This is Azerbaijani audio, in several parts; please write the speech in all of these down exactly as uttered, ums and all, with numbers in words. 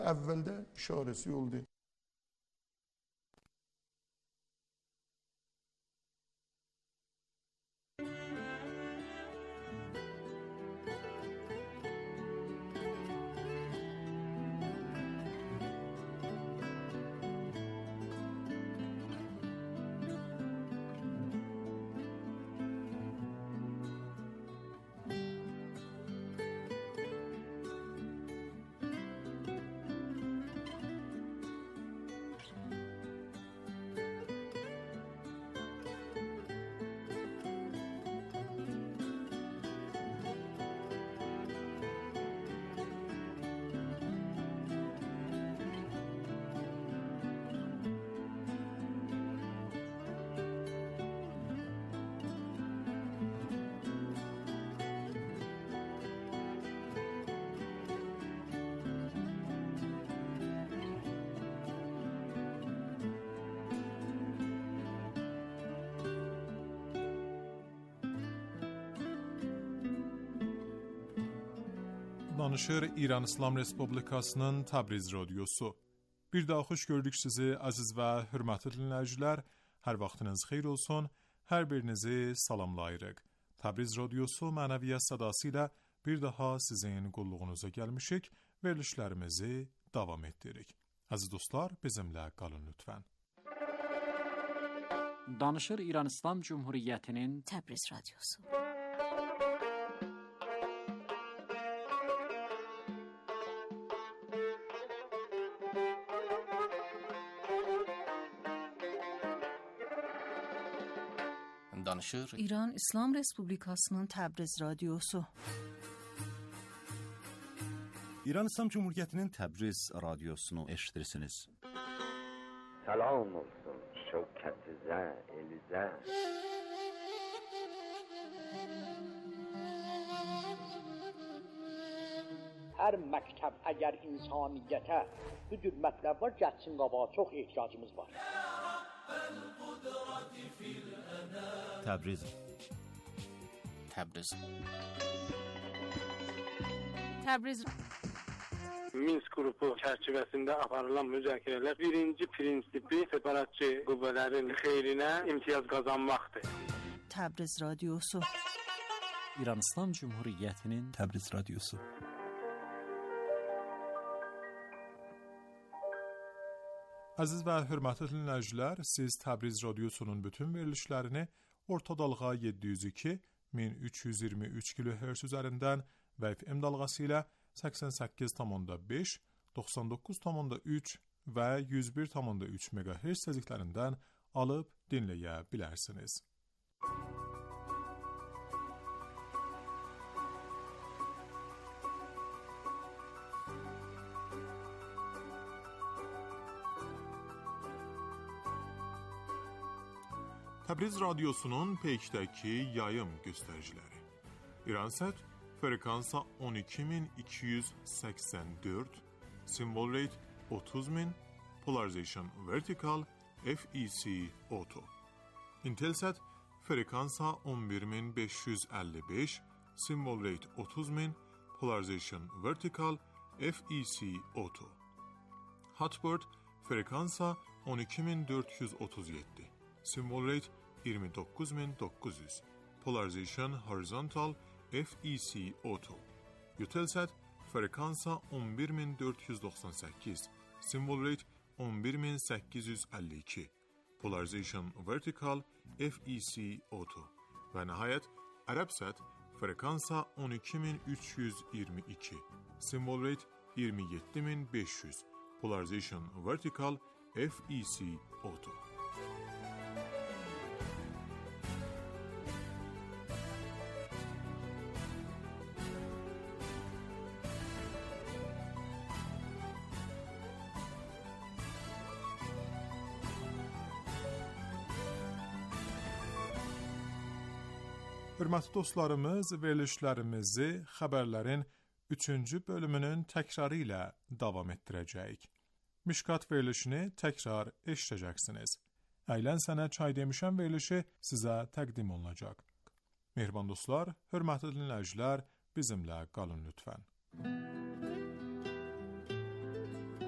əvvəldə işarəsi oldu. Danışır İran İslam Respublikasının Təbriz Radiosu. Bir daha xoş gördük sizi aziz və hörmətli dinləyicilər. Hər vaxtınız xeyir olsun. Hər birinizi salamlayırıq. Təbriz Radiosu mənəviyyat sədası ilə bir daha sizin qulluğunuza gəlmişik. Verilişlərimizi davam etdiririk. Aziz dostlar, bizimlə qalın lütfən. Danışır İran İslam Cumhuriyyətinin Təbriz Radiosu. Danışır İran İslam Respublikasının Təbriz Radiosu. İran İslam Cumhuriyyətinin Təbriz Radiosunu eşitirsiniz. Salam olsun şevketinize, elize. Hər məktəb əgər insaniyyətə bu cür mətləb var, gəlsin qabağa, çox ehtiyacımız var. Təbriz Təbriz Təbriz Minsk qrupu çərçivəsində aparılan müzakirələr birinci prinsipi separatçı qüvvələrin xeyrinə imtiyaz qazanmaqdır. Təbriz Radiosu. İran İslam Cumhuriyyətinin Təbriz Radiosu. Aziz və hörmətli dinləyicilər, siz Təbriz Radiosunun bütün verilişlərini orta dalğa yeddi yüz iki min üç yüz iyirmi üç kilohertz üzərindən və F M dalğası ilə səksən səkkiz nöqtə beş, doxsan doqquz nöqtə üç və yüz bir nöqtə üç megahertz tezliklərindən alıb dinləyə bilərsiniz. Təbriz Radiosunun peykdəki yayım göstəriciləri. İransat frekansa on iki min iki yüz səksən dörd, symbol rate otuz min, polarization vertical, F E C auto. Intelsat frekansa on bir min beş yüz əlli beş, symbol rate otuz min, polarization vertical, F E C auto. Hotbird frekansa on iki min dörd yüz otuz yeddi, symbol rate iyirmi doqquz min doqquz yüz, polarization horizontal, F E C auto. Eutelsat frekansa on bir min dörd yüz doxsan səkkiz, symbol rate on bir min səkkiz yüz əlli iki, polarization vertical, F E C auto. Və nəhayət Arabsat frekansa on iki min üç yüz iyirmi iki, symbol rate iyirmi yeddi min beş yüz, polarization vertical, F E C auto. Hörmətli dostlarımız, verilişlərimizi xəbərlərin üçüncü bölümünün təkrarı ilə davam etdirəcəyik. Mişkat verilişini təkrar eşidəcəksiniz. Əylən sənə çay demişəm verilişi sizə təqdim olunacaq. Mehriban dostlar, hörmətli dinləyicilər, bizimlə qalın lütfən.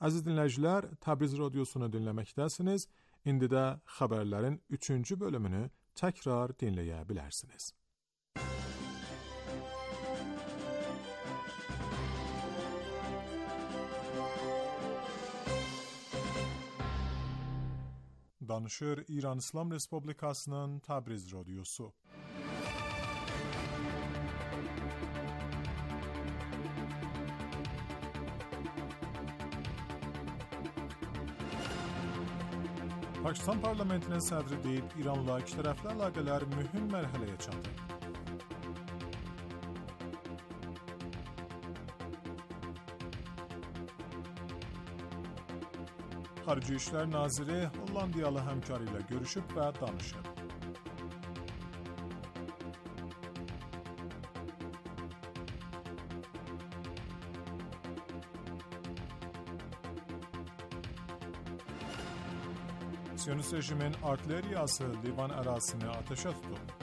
Aziz dinləyicilər, Təbriz radiosunu dinləməkdəsiniz. İndi də xəbərlərin üçüncü bölümünü təkrar dinləyə bilərsiniz. Danışır İran İslam Respublikasının Təbriz radiosu. Pakistan parlamentinin sədri deyib, İranla ikitərəfli əlaqələr mühüm mərhələyə çatıb. Xarici İşlər Naziri Hollandiyalı həmkarı ilə görüşüb və danışıb. Siyonist rejimin artilleriyası Livan ərazisini ateşə tutub.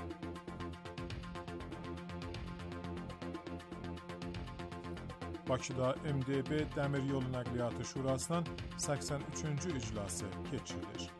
Bakıda M D B Dəmir Yolu Nəqliyyatı Şurasının səksən üçüncü iclası keçirilir.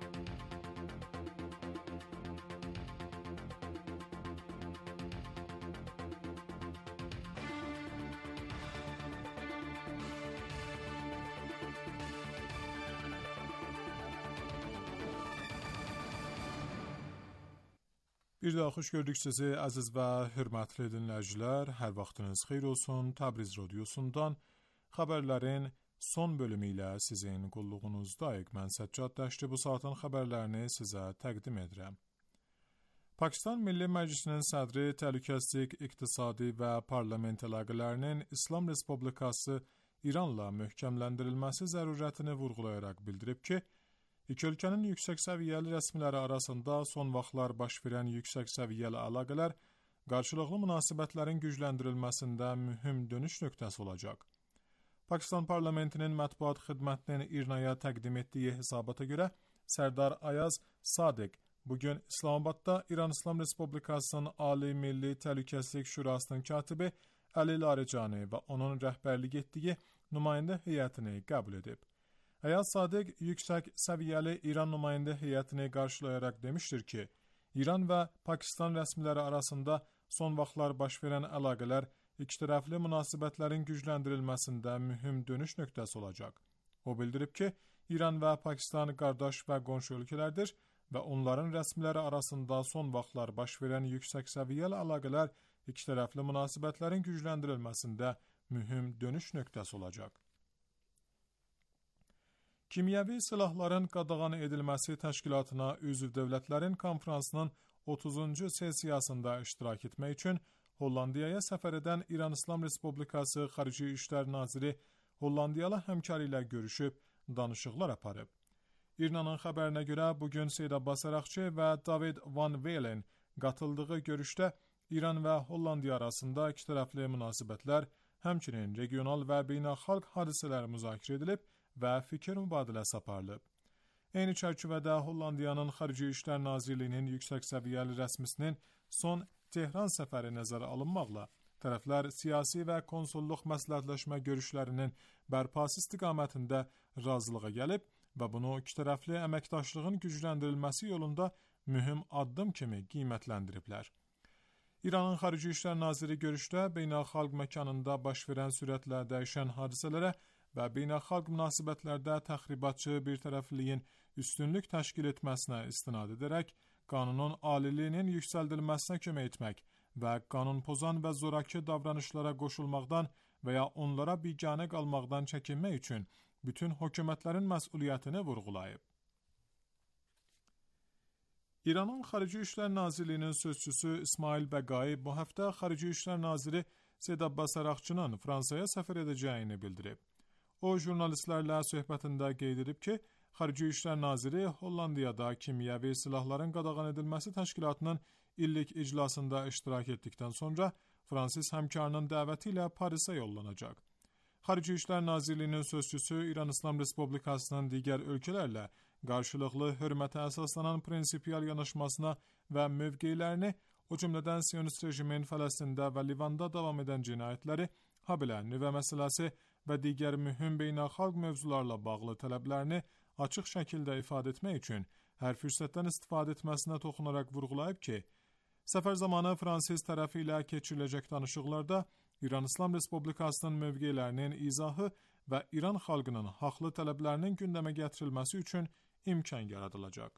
Bir daha xoş gördük sizi əziz və hörmətli dinləyicilər. Hər vaxtınız xeyir olsun. Təbriz radiosundan xəbərlərin son bölümü ilə sizin qulluğunuzdayıq. Mən Səccad Dəşti bu saatın xəbərlərini sizə təqdim edirəm. Pakistan Milli Məclisinin sədri təhlükəsizlik, iqtisadi və parlament əlaqələrinin İslam Respublikası İranla möhkəmləndirilməsi zərurətini vurğulayaraq bildirib ki, İki ölkənin yüksək səviyyəli rəsmiləri arasında son vaxtlar baş verən yüksək səviyyəli əlaqələr qarşılıqlı münasibətlərin gücləndirilməsində mühüm dönüş nöqtəsi olacaq. Pakistan parlamentinin mətbuat xidmətinin İRNA-ya təqdim etdiyi hesabata görə Sərdar Ayaz Sadiq bugün İslamabadda İran İslam Respublikasının Ali Milli Təhlükəsizlik Şurasının katibi Əli Larijani və onun rəhbərlik etdiyi nümayəndə heyətini qəbul edib. Ayaz Sadiq yüksək səviyyəli İran nümayəndə heyətini qarşılayaraq demişdir ki, İran və Pakistan rəsmiləri arasında son vaxtlar baş verən əlaqələr ikitərəfli münasibətlərin gücləndirilməsində mühüm dönüş nöqtəsi olacaq. O bildirib ki, İran və Pakistan qardaş və qonşu ölkələrdir və onların rəsmiləri arasında son vaxtlar baş verən yüksək səviyyəli əlaqələr ikitərəfli münasibətlərin gücləndirilməsində mühüm dönüş nöqtəsi olacaq. Kimyəvi silahların qadağan edilməsi təşkilatına üzv dövlətlərin konfransının otuzuncu sessiyasında iştirak etmək üçün Hollandiyaya səfər edən İran İslam Respublikası Xarici İşlər Naziri Hollandiyalı həmkarı ilə görüşüb, danışıqlar aparıb. İRNA-nın xəbərinə görə bugün Seyid Abbas Əraqçı və David Van Velen qatıldığı görüşdə İran və Hollandiya arasında ikitərəfli münasibətlər, həmçinin regional və beynəlxalq hadisələr müzakirə edilib və fikir mübadiləsi aparılıb. Eyni çərçivədə Hollandiyanın Xarici İşlər Nazirliyinin yüksək səviyyəli rəsmisinin son Tehran səfəri nəzərə alınmaqla tərəflər siyasi və konsulluq məsləhətləşmə görüşlərinin bərpası istiqamətində razılığa gəlib və bunu ikitərəfli əməkdaşlığın gücləndirilməsi yolunda mühüm addım kimi qiymətləndiriblər. İranın Xarici İşlər Naziri görüşdə beynəlxalq məkanında baş verən sürətlə dəyişən hadisələrə və beynəlxalq münasibətlərdə təxribatçı bir tərəfliyin üstünlük təşkil etməsinə istinad edərək, qanunun aliliyinin yüksəldilməsinə kömək etmək və qanun pozan və zorakı davranışlara qoşulmaqdan və ya onlara biganə qalmaqdan çəkinmək üçün bütün hökumətlərin məsuliyyətini vurğulayıb. İranın Xarici İşlər Nazirliyinin sözçüsü İsmail Bəqai bu həftə Xarici İşlər Naziri Seyid Abbas Əraqçının Fransaya səfər edəcəyini bildirib. O, jurnalistlərlə söhbətində qeyd edib ki, Xarici İşlər Naziri Hollandiyada kimyəvi silahların qadağan edilməsi təşkilatının illik iclasında iştirak etdikdən sonra Fransız həmkarının dəvəti ilə Parisə yollanacaq. Xarici İşlər Nazirliyinin sözçüsü İran İslam Respublikasının digər ölkələrlə qarşılıqlı hörmətə əsaslanan prinsipial yanaşmasına və mövqeylərini, o cümlədən Siyonist rejimin Fələstində və Livanda davam edən cinayətləri, habelə nüvə məsələsi və digər mühüm beynəlxalq mövzularla bağlı tələblərini açıq şəkildə ifadə etmək üçün hər fürsətdən istifadə etməsinə toxunaraq vurğulayıb ki, səfər zamanı Fransız tərəfi ilə keçiriləcək danışıqlarda İran İslam Respublikasının mövqelərinin izahı və İran xalqının haqlı tələblərinin gündəmə gətirilməsi üçün imkan yaradılacaq.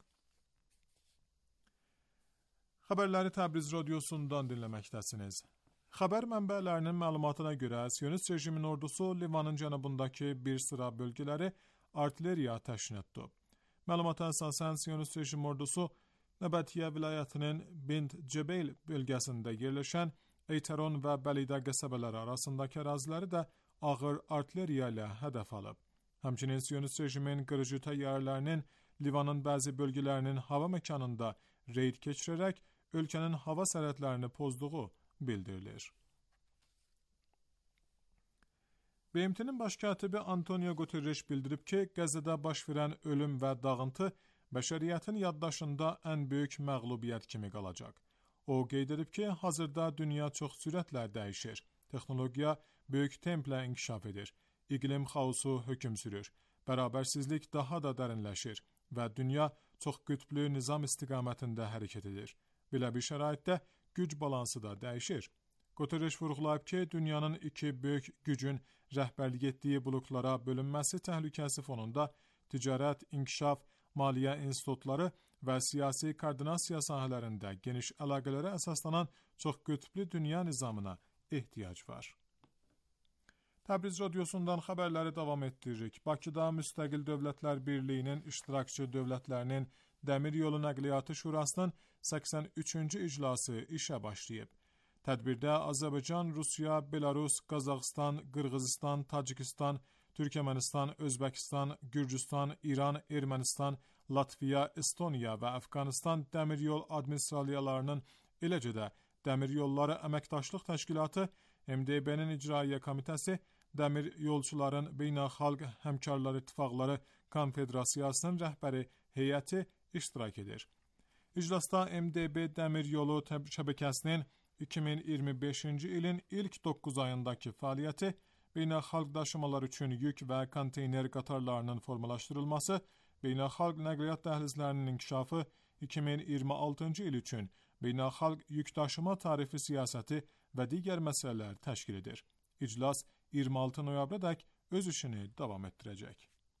Xəbərləri Təbriz radiosundan dinləməkdəsiniz. Xəbər mənbələrinin məlumatına görə Siyonist rejimin ordusu Livanın cənubundakı bir sıra bölgələri artilleriya atəşinə tutub. Məlumata əsasən Siyonist rejim ordusu Nəbətiyyə vilayətinin Bint Cebeyl bölgəsində yerləşən Eytəron və Bəlidə qəsəbələri arasındakı əraziləri də ağır artilleriya ilə hədəf alıb. Həmçinin Siyonist rejimin qırıcı təyyarələrinin Livanın bəzi bölgələrinin hava məkanında reyd keçirərək ölkənin hava sərhədlərini pozduğu bildirilir. B M T'nin baş katibi Antonio Guterres bildirib ki, Qəzzədə baş verən ölüm və dağıntı bəşəriyyətin yaddaşında ən böyük məğlubiyyət kimi qalacaq. O qeyd edib ki, hazırda dünya çox sürətlə dəyişir, texnologiya böyük templə inkişaf edir, iqlim xaosu hökm sürür, bərabərsizlik daha da dərinləşir və dünya çox qütblü nizam istiqamətində hərəkət edir. Belə bir şəraitdə güc balansı da dəyişir. Guterres vurğulayıb ki, dünyanın iki böyük gücün rəhbərlik etdiyi bloklara bölünməsi təhlükəsi fonunda ticarət, inkişaf, maliyyə institutları və siyasi koordinasiya sahələrində geniş əlaqələrə əsaslanan çox qütblü dünya nizamına ehtiyac var. Təbriz radiosundan xəbərləri davam etdiririk. Bakıda Müstəqil Dövlətlər Birliyinin iştirakçı dövlətlərinin Dəmir Yolu Nəqliyyatı Şurasının səksən üçüncü iclası işə başlayıb. Tədbirdə Azərbaycan, Rusiya, Belarus, Qazaxıstan, Qırğızistan, Tacikistan, Türkmənistan, Özbəkistan, Gürcüstan, İran, Ermənistan, Latviya, Estoniya və Əfqanistan dəmir yol administrasiyalarının, eləcə də Dəmir Yolları Əməkdaşlıq Təşkilatı, M D B-nin İcraiyyə Komitəsi, Dəmir Yolçuların Beynəlxalq Həmkarlar İttifaqları Konfederasiyasının rəhbəri heyəti iştirak edir. İclasda M D B Dəmir Yolu şəbəkəsinin iki min iyirmi beşinci ilin ilk doqquz ayındakı fəaliyyəti, beynəlxalq daşımalar üçün yük və konteyner qatarlarının formalaşdırılması, beynəlxalq nəqliyyat dəhlizlərinin inkişafı, iki min iyirmi altıncı il üçün beynəlxalq yük daşıma tarifi siyasəti və digər məsələlər təşkil edir. İclas iyirmi altı noyabrədək öz işini davam etdirəcək.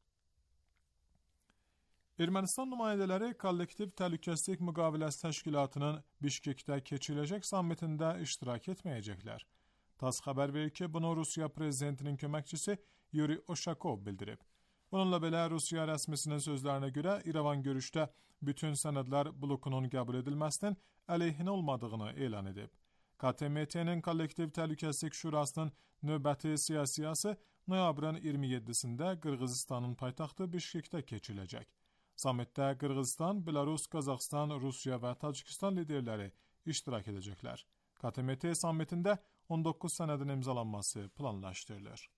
Ermənistan nümayəndələri Kollektiv Təhlükəsizlik Müqaviləsi Təşkilatının Bişkekdə keçiriləcək sammitində iştirak etməyəcəklər. TASS xəbər verir ki, bunu Rusiya prezidentinin köməkçisi Yuri Oshakov bildirib. Bununla belə Rusiya rəsmisinin sözlərinə görə İrəvan görüşdə bütün sənədlər blokunun qəbul edilməsinin əleyhinə olmadığını elan edib. K T M T-nin Kollektiv Təhlükəsizlik Şurasının növbəti siyasiyası noyabrın iyirmi yeddisində Qırğızistanın paytaxtı Bişkekdə keçiriləcək. Sammitdə Qırğızistan, Belarus, Qazaxıstan, Rusiya və Tacikistan liderləri iştirak edəcəklər. K T M T sammitində on doqquz sənədin imzalanması planlaşdırılır.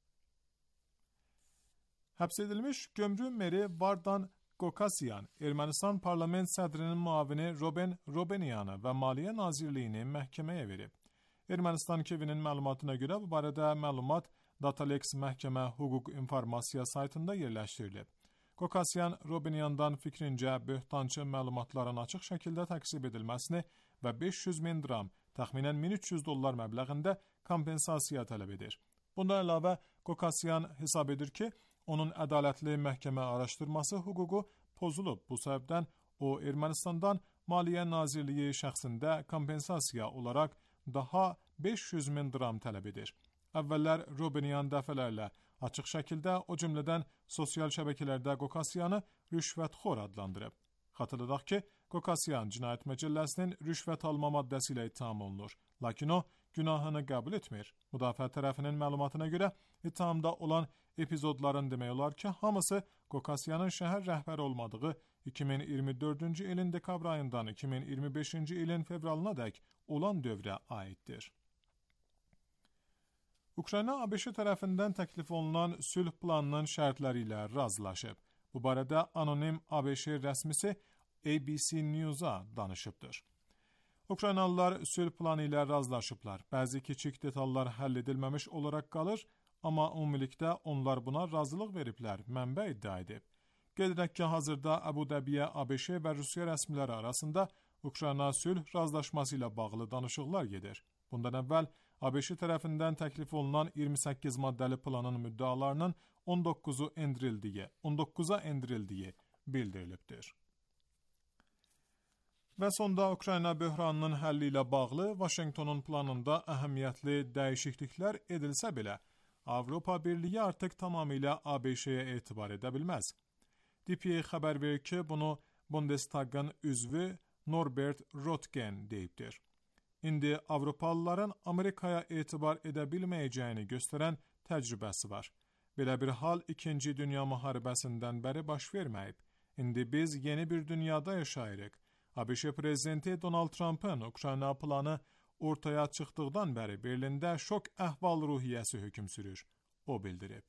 Həbs edilmiş gömrü meri Vardan Qokasyan, Ermənistan parlament sədrinin müavini Roben Robeniyanı və Maliyyə Nazirliyini məhkəməyə verib. Ermənistan K-nin məlumatına görə bu barədə məlumat Datalex məhkəmə hüquq informasiya saytında yerləşdirilib. Qokasyan, Robeniyandan fikrincə böhtançı məlumatların açıq şəkildə təqsib edilməsini və beş yüz min dram, təxminən min üç yüz dollar məbləğində kompensasiya tələb edir. Bundan əlavə, Qokasyan hesab edir ki, onun ədalətli məhkəmə araşdırması hüququ pozulub. Bu səbəbdən o, Ermənistandan Maliyyə Nazirliyi şəxsində kompensasiya olaraq daha beş yüz min dram tələb edir. Əvvəllər Robeniyan dəfələrlə açıq şəkildə, o cümlədən sosial şəbəkələrdə Qokasyanı rüşvətxor adlandırıb. Xatırladaq ki, Qokasyan Cinayət Məcəlləsinin rüşvət alma maddəsi ilə ittiham olunur. Lakin o, günahını qəbul etmir. Müdafiə tərəfinin məlumatına görə ittihamda olan epizodların demək olar ki, hamısı Qokasyanın şəhər rəhbəri olmadığı iki min iyirmi dördüncü ilin dekabr ayından iki min iyirmi beşinci ilin fevralına dək olan dövrə aiddir. Ukrayna A B Ş tərəfindən təklif olunan sülh planının şərtləri ilə razılaşıb. Bu barədə anonim A B Ş rəsmisi A B C News-a danışıbdır. Ukraynalılar sülh planı ilə razılaşıblar. Bəzi kiçik detallar həll edilməmiş olaraq qalır. amma ümumilikdə onlar buna razılıq veriblər, mənbə iddia edib. Qeyd edək ki, hazırda Əbu-Dəbiyə A B Ş və Rusiya rəsmiləri arasında Ukrayna sülh razılaşması ilə bağlı danışıqlar gedir. Bundan əvvəl A B Ş tərəfindən təklif olunan iyirmi səkkiz maddəli planın müddalarının on doqquzu endirildiyi, on doqquza endirildiyi bildirilibdir. Və sonda Ukrayna böhranının həlli ilə bağlı Vaşinqtonun planında əhəmiyyətli dəyişikliklər edilsə belə, Avropa Birliyi artıq tamamilə A B Ş-yə etibar edə bilməz. D P A xəbər verir ki, bunu Bundestagın üzvü Norbert Röttgen deyibdir. İndi Avropalıların Amerikaya etibar edə bilməyəcəyini göstərən təcrübəsi var. Belə bir hal İkinci Dünya müharibəsindən bəri baş verməyib. İndi biz yeni bir dünyada yaşayırıq. A B Ş prezidenti Donald Trump'ın Ukrayna planı ortaya çıxdıqdan bəri Berlində şok əhval-ruhiyyəsi hökm sürür. O bildirib.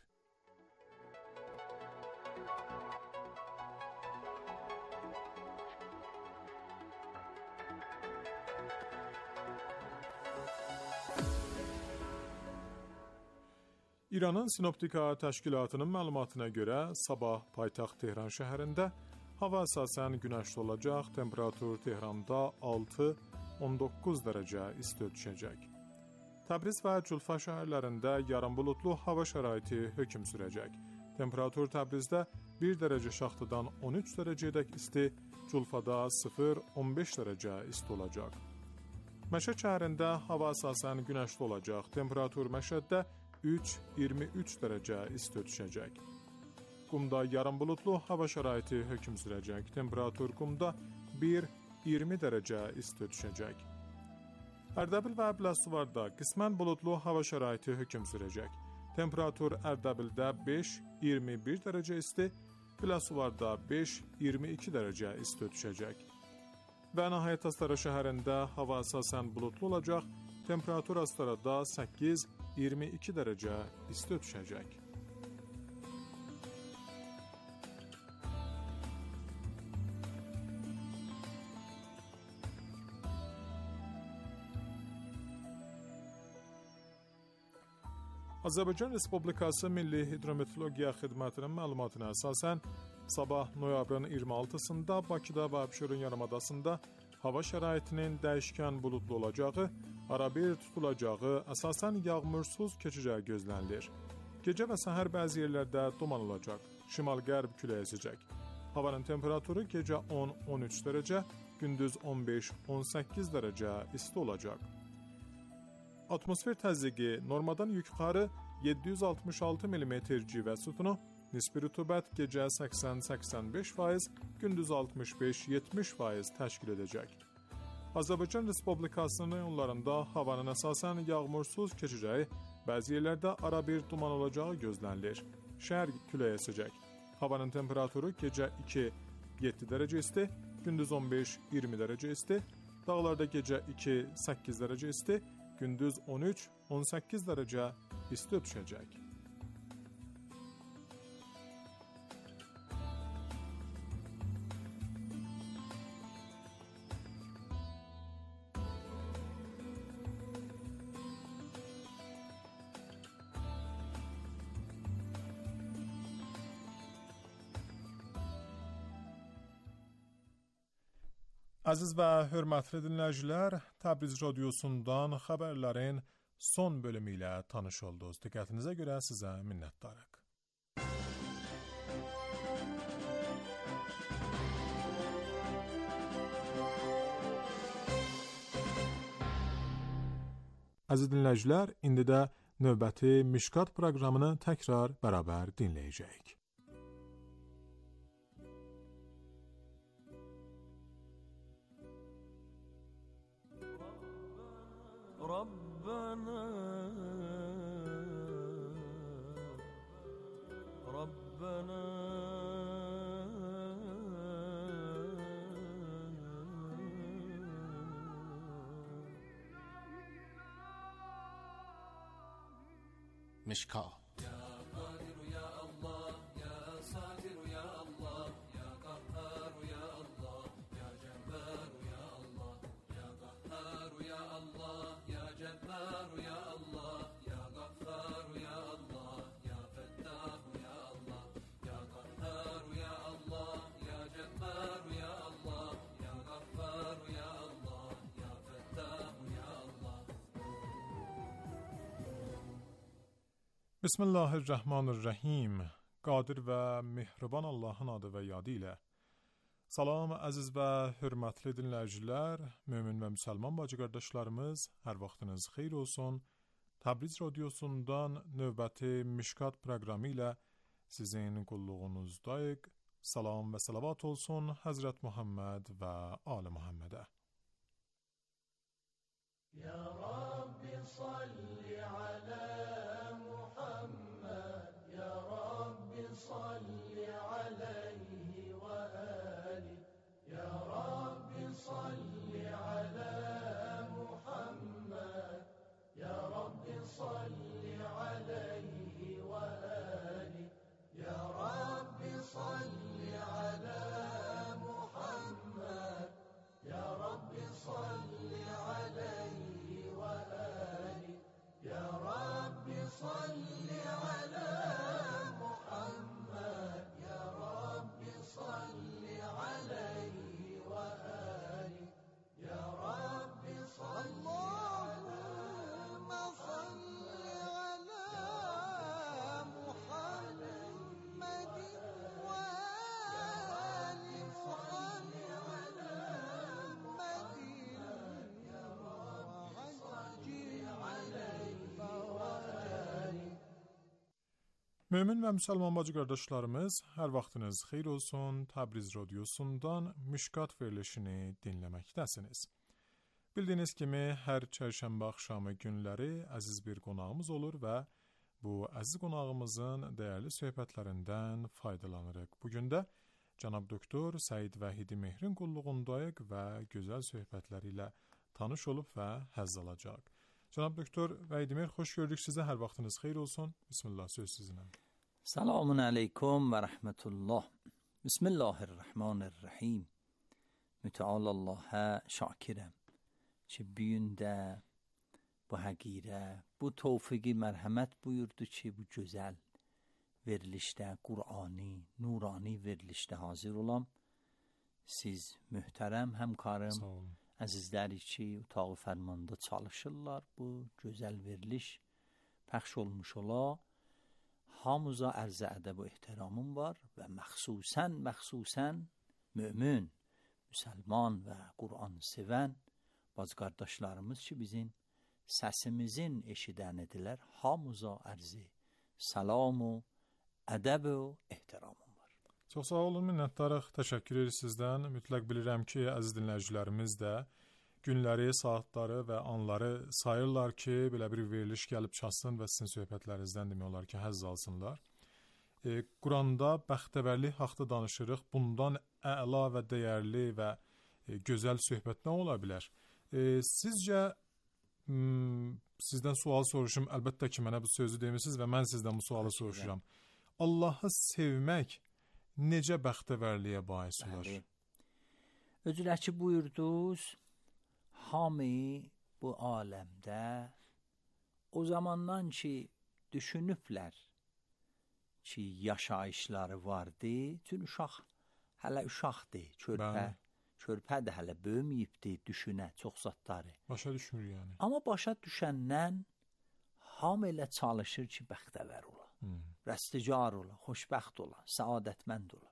İranın Sinoptika Təşkilatının məlumatına görə sabah paytaxt Tehran şəhərində hava əsasən günəşli olacaq, temperatur Tehranda altı on doqquz dərəcə isti düşəcək. Təbriz və Culfa şəhərlərində yarım buludlu hava şəraiti hökm sürəcək. Temperatur Təbrizdə bir dərəcə şaxtadan on üç dərəcədək isti, Culfada sıfır on beş dərəcə isti olacaq. Məşəd şəhərində hava əsasən günəşli olacaq, temperatur Məşəddə üç iyirmi üç dərəcə isti düşəcək. Qumda yarım buludlu hava şəraiti hökm sürəcək. Temperatur Qumda bir iyirmi dərəcə isti düşəcək. Ərdəbil və Biləsuvarda qismən buludlu hava şəraiti hökm sürəcək. Temperatur Ərdəbildə beş iyirmi bir dərəcə isti, Biləsuvarda beş iyirmi iki dərəcə isti düşəcək. Və nəhayət Astara şəhərində hava əsasən buludlu olacaq. Temperatur Astarada səkkiz iyirmi iki dərəcə isti düşəcək. Azərbaycan Respublikası Milli Hidrometeorologiya Xidmətinin məlumatına əsasən sabah noyabrın iyirmi altısında Bakıda və Abşeron yarımadasında hava şəraitinin dəyişkən buludlu olacağı, arabir tutulacağı, əsasən yağmursuz keçəcəyi gözlənilir. Gecə və səhər bəzi yerlərdə duman olacaq, şimal-qərb küləyi əsəcək. Havanın temperaturu gecə on on üç dərəcə, gündüz on beş on səkkiz dərəcə isti olacaq. Atmosfer təzyiqi normadan yuxarı yeddi yüz altmış altı millimetr civə sütunu, nisbi rütubət gecə səksən səksən beş faiz, gündüz altmış beş yetmiş faiz təşkil edəcək. Azərbaycan Respublikasının rayonlarında havanın əsasən yağmursuz keçəcəyi, bəzi yerlərdə arabir duman olacağı gözlənilir. Şərq küləyi əsəcək. Havanın temperaturu gecə iki yeddi dərəcə isti, gündüz on beş iyirmi dərəcə isti, dağlarda gecə iki səkkiz dərəcə isti, gündüz on üç on səkkiz dərəcə isti düşəcək. Əziz və hörmətli dinləyicilər, Təbriz radiosundan xəbərlərin son bölümü ilə tanış oldunuz. Diqqətinizə görə sizə minnətdarıq. Əziz dinləyicilər, indi də növbəti Mişkat proqramını təkrar bərabər dinləyəcəyik. ربنا ربنا مشکا يا الله يا جبار يا الله يا غفار يا الله بسم الله الرحمن الرحیم. قادر və mehriban Allahın adı və yadı ilə. Salam əziz və hörmətli dinləyicilər, mömin və müsəlman bacı qardaşlarımız, hər vaxtınız xeyir olsun. Təbriz radiosundan növbəti Mişkat proqramı ilə sizin qulluğunuzdayıq. Salam və salavat olsun Həzrət Muhammed və Ali Muhammedə. Ya Rabbi salli alə Muhammed, Ya Rabbi salli aleyhi və ali, Ya Rabbi salli alə Muhammed, Ya Rabbi salli aleyhi və ali, Ya Rabbi salli alə Muhammed, Ya Rabbi salli aleyhi və ali, Ya Rabbi salli alə Muhammed, Ya Rabbi salli aleyhi və ali, Ya Rabbi salli Allahümme salli ala Muhammedin ve ali salli ala Muhammedin ya Rabbi salli aleyhi və ali. Mömin və müsəlman bacı qardaşlarımız, hər vaxtınız xeyir olsun. Təbriz radiosundan Mişkat verilişini dinləməkdəsiniz. Bildiyiniz kimi, hər çərşənbə axşamı günləri əziz bir qonağımız olur və bu əziz qonağımızın dəyərli söhbətlərindən faydalanırıq. Bugün də cənab doktor Səid Vəhidi Mehrin qulluğundayıq və gözəl söhbətləri ilə tanış olub və həzz alacaq. Cənab doktor Vəhidi Mehr, xoş gördük sizə, hər vaxtınız xeyir olsun. Bismillah, söz sizinlə. Selamun aleyküm və rəhmətullah. Bismillahirrahmanirrahim. Müteal Allah'a şakirəm ki, büyündə bu həqirə, bu tevfiki mərhəmət buyurdu ki, bu gözəl verilişdə, Qur'ani, nurani verilişdə hazır olam. Siz mühtərəm həmkarım, əzizləri ki, utağı fərmanda çalışırlar, bu gözəl veriliş pəxş olmuş ola. Hamıza ərzə ədəb və ehtiramım var və məxsusən, məxsusən mömin, müsəlman və Qur'an sevən bacı qardaşlarımız ki, bizim səsimizin eşidənidilər, hamıza ərzi salam və ədəb və ehtiramım var. Çox sağ olun, minnətdarıq, təşəkkür edir sizdən. Mütləq bilirəm ki, əziz dinləyicilərimiz də günləri, saatları və anları sayırlar ki, belə bir veriliş gəlib çatsın və sizin söhbətlərinizdən demək olar ki, həzz alsınlar. E, Quranda bəxtəvərlik haqda danışırıq. Bundan əla və dəyərli və e, gözəl söhbət nə ola bilər? E, sizcə, m, sizdən sual soruşum, əlbəttə ki, mənə bu sözü demişsiniz və mən sizdən bu sualı soruşuram. Allahı sevmək necə bəxtəvərliyə bais olar? Özürə ki, buyurdunuz, hamı bu aləmdə o zamandan ki, düşünüblər ki, yaşayışları vardı, çünki uşaq hələ uşaqdır, körpə, körpədir, hələ böyüməyibdir, düşünə, çox zatları. Başa düşmür yəni. Amma başa düşəndən hamı elə çalışır ki, bəxtəvər ola, hmm. rəsticar ola, xoşbəxt ola, səadətmənd ola.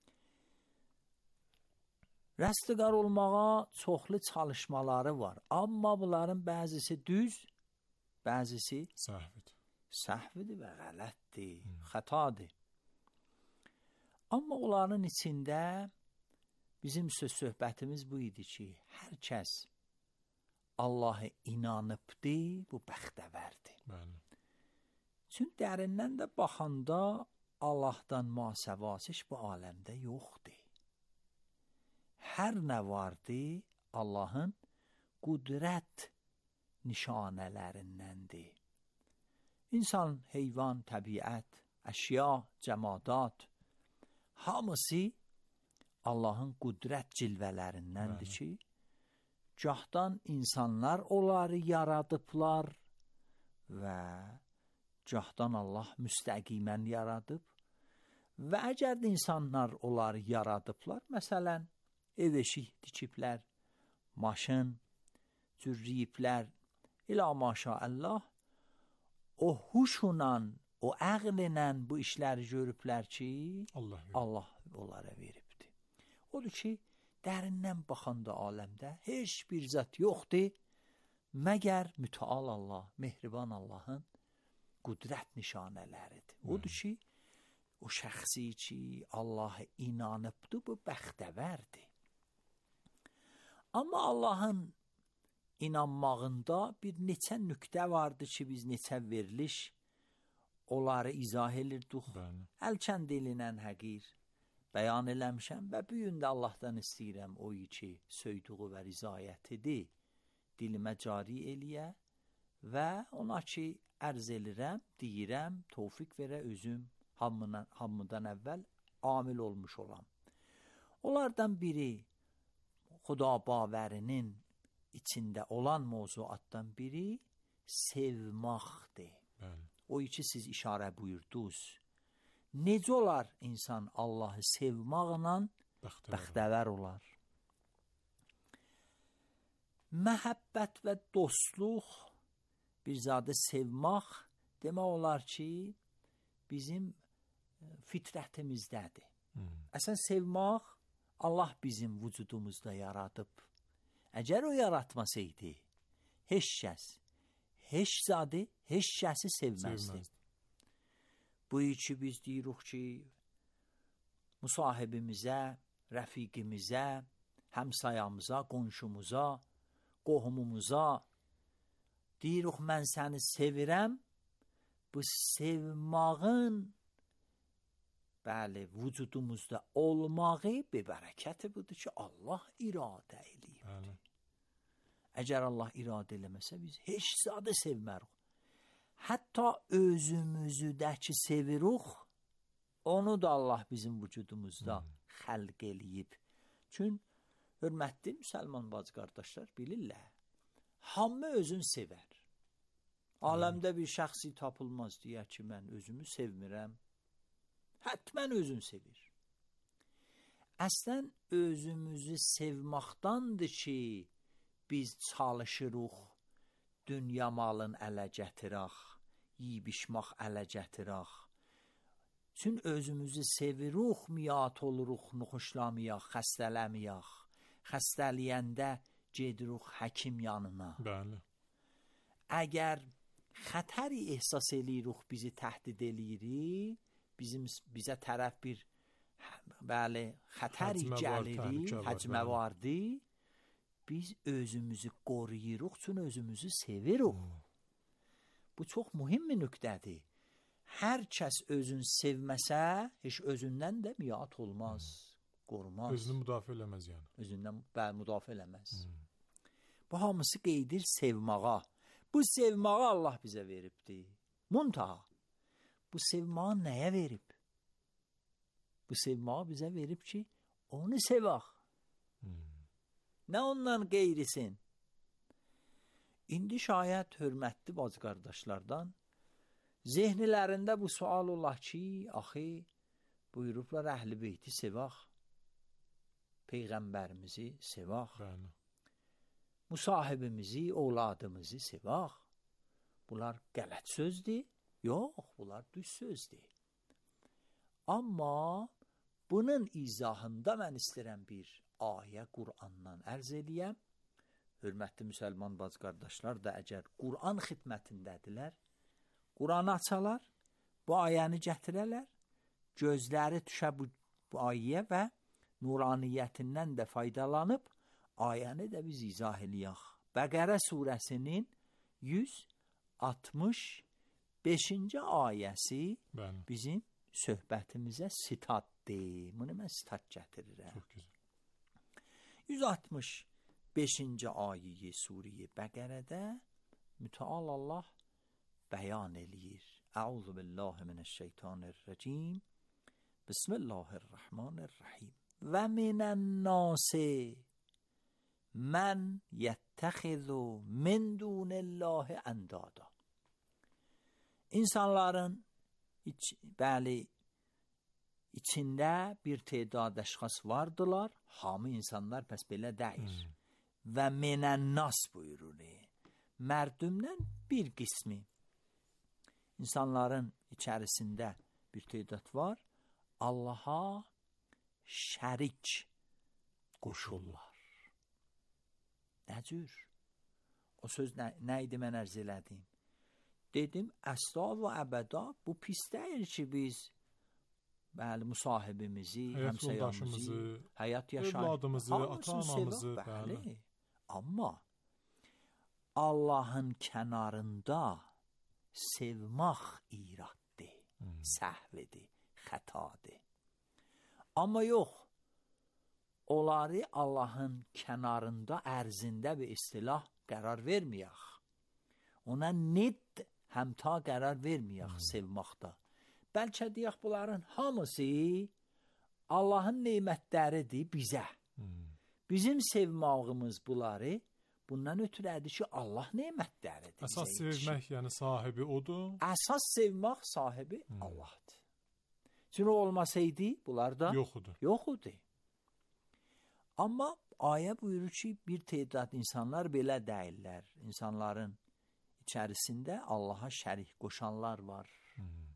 Rəstiqar olmağa çoxlu çalışmaları var. Amma bunların bəzisi düz, bəzisi səhvdir. Səhvdir və qələtdir, hmm. xətadır. Amma onların içində bizim söz söhbətimiz bu idi ki, hər kəs Allah'a inanıbdır, bu bəxtəvərdir. Bəli. Çünki dərindən də baxanda Allahdan müasəvası heç bu aləmdə yoxdur. Hər nə vardı, Allahın qüdrət nişanələrindəndir. İnsan, heyvan, təbiət, əşya, cəmadat, hamısı Allahın qüdrət cilvələrindəndir ki, gahdan insanlar onları yaradıblar və gahdan Allah müstəqimən yaradıb və əgər insanlar onları yaradıblar, məsələn, ev eşik dikiblər, maşın cürriyiblər, ilə maşallah, o huşla o əqllə bu işləri görüblər ki, Allah verir. Allah onlara veribdi. Odur ki, dərindən baxanda aləmdə heç bir zət yoxdur, məgər mütəal Allah, mehriban Allahın qüdrət nişanələridir. Odur ki, o şəxsi ki, Allah'a inanıbdır, bu bəxtəvərdir. Amma Allahın inanmağında bir neçə nüqtə vardı ki, biz neçə veriliş onları izah edirdik. Əlçənd elinən həqir bəyan eləmişəm və bu gün də Allahdan istəyirəm o ki, söydüğü və rizayətidir, dilimə cari eləyə və ona ki, ərz elirəm, deyirəm, tövfiq verə özüm hamıdan, hamıdan əvvəl amil olmuş olam. Onlardan biri Xudabavərinin içində olan mövzuatdan biri sevmaqdır. Bəli. O ki, siz işarə buyurdunuz. Necə olar insan Allahı sevmaqla bəxtəvər olar? Məhəbbət və dostluq bir zadı sevmaq demək olar ki, bizim fitrətimizdədir. Hmm. Əsən sevmaq Allah bizim vücudumuzda yaradıb. Əgər o yaratmasaydı, heç kəs, heç zadı, heç kəsi sevməzdi. Sevməzdi. Bu ki, biz deyirik ki, müsahibimizə, rəfiqimizə, həmsayamıza, qonşumuza, qohumumuza deyirik, mən səni sevirəm. Bu sevmağın bəli, vücudumuzda olmağı bir bərəkəti budur ki, Allah iradə eləyibdir. Əgər Allah iradə eləməsə, biz heç zadı sevmərik. Hətta özümüzü də ki sevirik, onu da Allah bizim vücudumuzda hmm. xəlq eləyib. Çün, hörmətli müsəlman bacı qardaşlar bilirlər, hamı özün sevər. Aləmdə bir şəxsi tapılmaz deyə ki, mən özümü sevmirəm. Hətmən özün sevir. Əslən özümüzü sevmaqdandır ki, biz çalışırıq, dünya malın ələ gətirək, yiyib-içmək ələ gətirək. Çün özümüzü sevirik, miyat oluruq, nuxuşlamayaq, xəstələməyək. Xəstəliyəndə gedirik həkim yanına. Bəli. Əgər xətəri ehsas eləyirik, bizi təhdid eləyirik, bizim bizə tərəf bir bəli, xətəri gəlirik, həcmə vardı, biz özümüzü qoruyuruq, çünki özümüzü sevirik. Hmm. Bu çox mühüm bir nöqtədir. Hər kəs özün sevməsə, heç özündən də miyat olmaz, hmm. qorumaz. Özünü müdafiə eləməz yəni. Özündən bəli, müdafiə eləməz. Hmm. Bu hamısı qeydir sevmağa. Bu sevmağı Allah bizə veribdi. Muntaha. Bu sevmağı nəyə verib? Bu sevmağı bizə verib ki, onu sevək. Hmm. Nə ondan qeyrisin? İndi şayət hörmətli bacı qardaşlardan zehnilərində bu sual olar ki, axı, buyurublar əhl-i beyti sevək, Peyğəmbərimizi sevək, Bəli. Musahibimizi, ovladımızı sevək. Bunlar qələt sözdür. Yox, bunlar düz sözdür. Amma bunun izahında mən istəyirəm bir ayə Qur'andan ərz eləyəm. Hörmətli müsəlman bacı qardaşlar da əgər Qur'an xidmətindədirlər, Qur'anı açalar, bu ayəni gətirələr, gözləri düşə bu, bu ayəyə və nuraniyyətindən də faydalanıb, ayəni də biz izah eləyək. Bəqərə surəsinin yüz altmış beşinci ayəsi Bəli. Bizim söhbətimizə sitatdır. Bunu mən sitat gətirirəm. Çox gözəl. yüz altmış beşinci ayə Suriyə Bəqərədə mütəal Allah bəyan eləyir. Əuzu billahi minəşşeytanirracim. Bismillahirrahmanirrahim. Və minən nasi mən yəttəxizu min dunillahi əndada. İnsanların iç, bəli, içində bir tedad əşxas vardılar, hamı insanlar pəs belə deyir. Hmm. Və minən nas buyurur. Mərdümdən bir qismi. insanların içərisində bir teydat var, Allaha şərik qoşurlar. Nə cür? O söz nə, nə idi mən ərz elədim? Dedim, əsla və əbəda bu pis deyil ki, biz bəli, müsahibimizi, həmsəyamızı, həyat yaşayın, evladımızı, ata-anamızı, bəli. bəli. Amma Allahın kənarında sevmək iraddır, hmm. səhvidir, xətadır. Amma yox, onları Allahın kənarında, ərzində bir istilah qərar verməyək. Ona nid həmta qərar verməyək hmm. sevməkdə. Bəlkə deyək, bunların hamısı Allahın neymətləridir bizə. Hmm. Bizim sevmağımız bunları bundan ötürədir ki, Allah neymətləridir. Əsas sevmək, yəni sahibi odur. Əsas sevmək sahibi hmm. Allahdır. Çünki olmasaydı, bunlar da yoxudur. yoxudur. Amma ayə buyurur ki, bir teydat insanlar belə deyirlər. İnsanların içərisində Allaha şərik qoşanlar var. Hmm.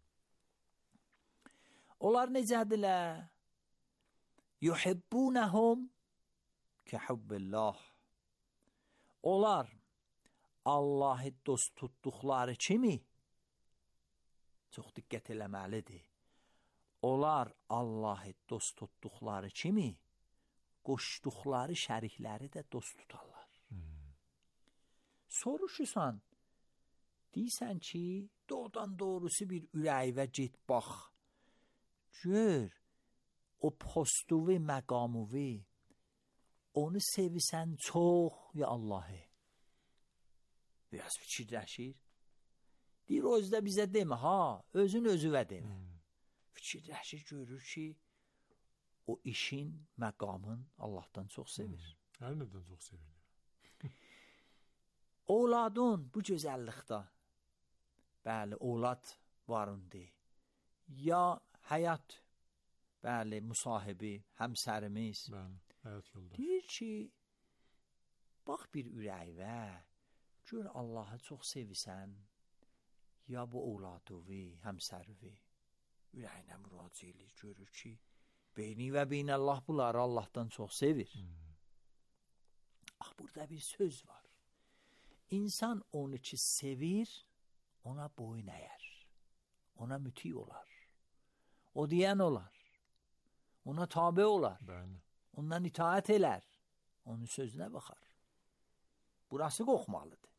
Onlar necədirlər? Yuhibbunəhum kəhubbillah. Onlar Allahı dost tutduqları kimi çox diqqət eləməlidir. Onlar Allahı dost tutduqları kimi qoşduqları şərikləri də dost tutarlar. Hmm. Soruşursan, deyirsən ki, doğrudan doğrusu bir ürəyivə get bax. Gör, o postuvi, məqamuvi, onu sevirsən çox ya Allahı. Biraz fikirləşir. Deyir, o özdə bizə demə, ha, özün özüvə demə. Hmm. Fikirləşir, görür ki, o işin, məqamın Allahdan çox sevir. Hmm. Hər nədən çox sevir. Oğladın bu gözəllikdə, bəli, oğlad varındı. Ya həyat, bəli, müsahibi, həmsərimiz. Bəli, həyat yoldaşı. Deyir ki, bax bir ürəyivə, gör Allahı çox sevirsən, ya bu oğladıvi, həmsərivi. Ürəyinə müraciə edir, görür ki, beyni və beyn Allah bunları Allahdan çox sevir. Hmm. Ah, burada bir söz var. İnsan onu ki sevir, ona boyun əyər. Ona müti olar. O deyən olar. Ona tabe olar. Bəli. Ondan itaat elər. Onun sözünə baxar. Burası qoxmalıdır.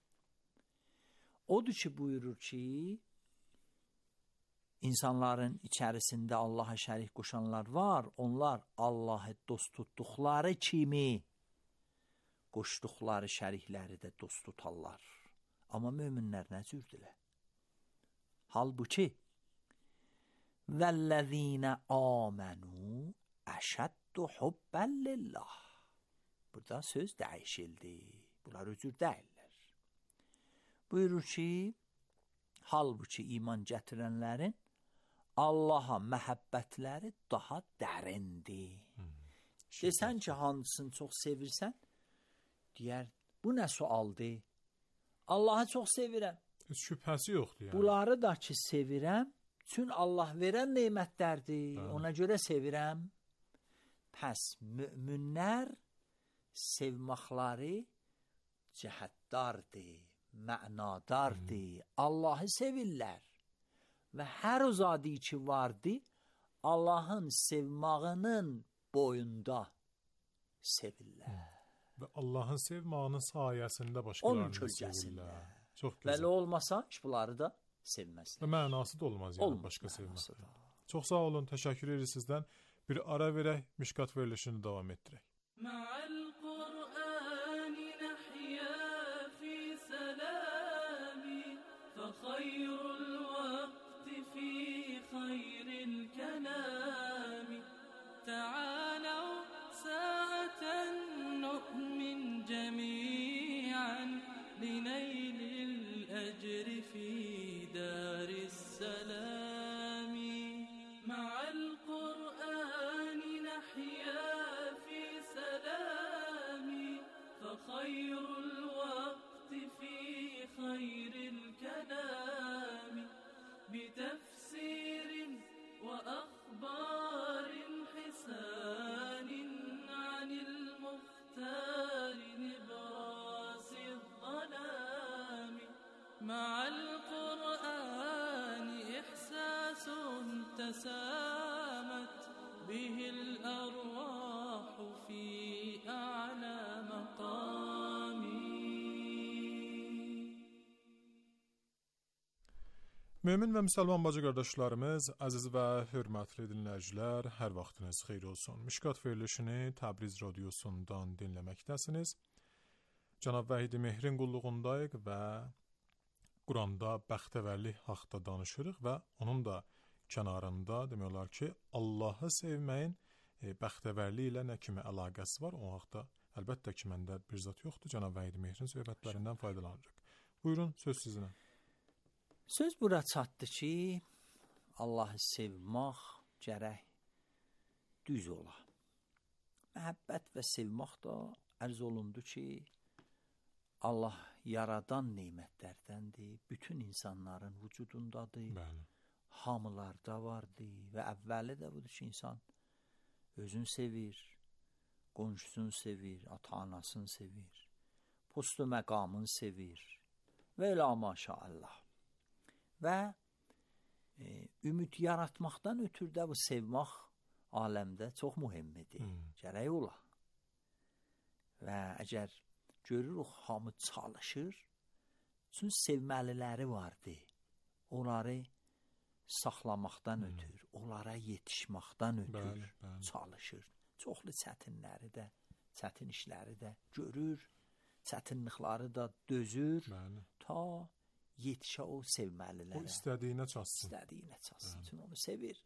Odur ki, buyurur ki, İnsanların içərisində Allaha şərik qoşanlar var. Onlar Allahı dost tutduqları kimi qoşduqları şərikləri də dost tutarlar. Amma möminlər nə cürdülər? Halbuki vəllezîne âmenû əşəddu hubbən lillah. Burada söz dəyişildi. Bunlar öcür deyirlər. Buyurur ki, halbuki iman gətirənlərin Allaha məhəbbətləri daha dərindir. Hmm. Desən ki, hansını çox sevirsən, deyər, bu nə sualdır? Allahı çox sevirəm. Heç şübhəsi yoxdur. Yəni. Bunları da ki, sevirəm, çünki Allah verən neymətlərdir, bəli. Ona görə sevirəm. Pəs, müminlər sevməkləri cəhətdardır, mənadardır, hmm. Allahı sevirlər. Və hər o zadi ki vardı, Allahın sevmağının boyunda sevirlər. Və Allahın sevmağının sayəsində başqalarını sevirlər. Çox gözəl. Belə olmasa, bunları da sevməzlər. Və mənası da olmaz, yəni olmaz, başqa sevmək. Çox sağ olun, təşəkkür edirik sizdən. Bir ara verək, Mişkat verilişini davam etdirək. خير الكلام تعالوا ساعة نؤمن جميعا لنيل الأجر في دار السلام مع القرآن نحيا في سلام فخير الوقت في خير الكلام مع القرآن إحساس تسامت به الأرواح في أعلى مقام. Mömin və müsəlman bacı qardaşlarımız, əziz və hörmətli dinləyicilər, hər vaxtınız xeyir olsun. Mişkat verilişini Təbriz radiosundan dinləməkdəsiniz. Cənab Vəhidi Mehrin qulluğundayıq və Quranda bəxtəvərlik haqda danışırıq və onun da kənarında demək olar ki, Allahı sevməyin e, bəxtəvərlik ilə nə kimi əlaqəsi var, o haqda əlbəttə ki, məndə bir zat yoxdur. Cənab Vəhidi Mehrin söhbətlərindən faydalanırıq. Buyurun, söz sizinə. Söz bura çatdı ki, Allahı sevmək gərək düz ola. Məhəbbət və sevmək da ərz olundu ki, Allah yaradan nemətlərdəndir, bütün insanların vücudundadır, bəli. Hamılarda vardır və əvvəli də budur ki, insan özünü sevir, qonşusunu sevir, ata-anasını sevir, postu məqamını sevir və elə maşallah. Və e, ümid yaratmaqdan ötürü də bu sevmək aləmdə çox mühümdir, hmm. gərək ola. Və əgər görürük, hamı çalışır, çünki sevməliləri vardı, onları saxlamaqdan hmm. ötür, onlara yetişməkdən ötür, bəli, bəli. Çalışır. Çoxlu çətinləri də, çətin işləri də görür, çətinlikləri də dözür, bəli. Ta yetişə o sevməlilərə. O istədiyinə çatsın. İstədiyinə çatsın, çünki onu sevir.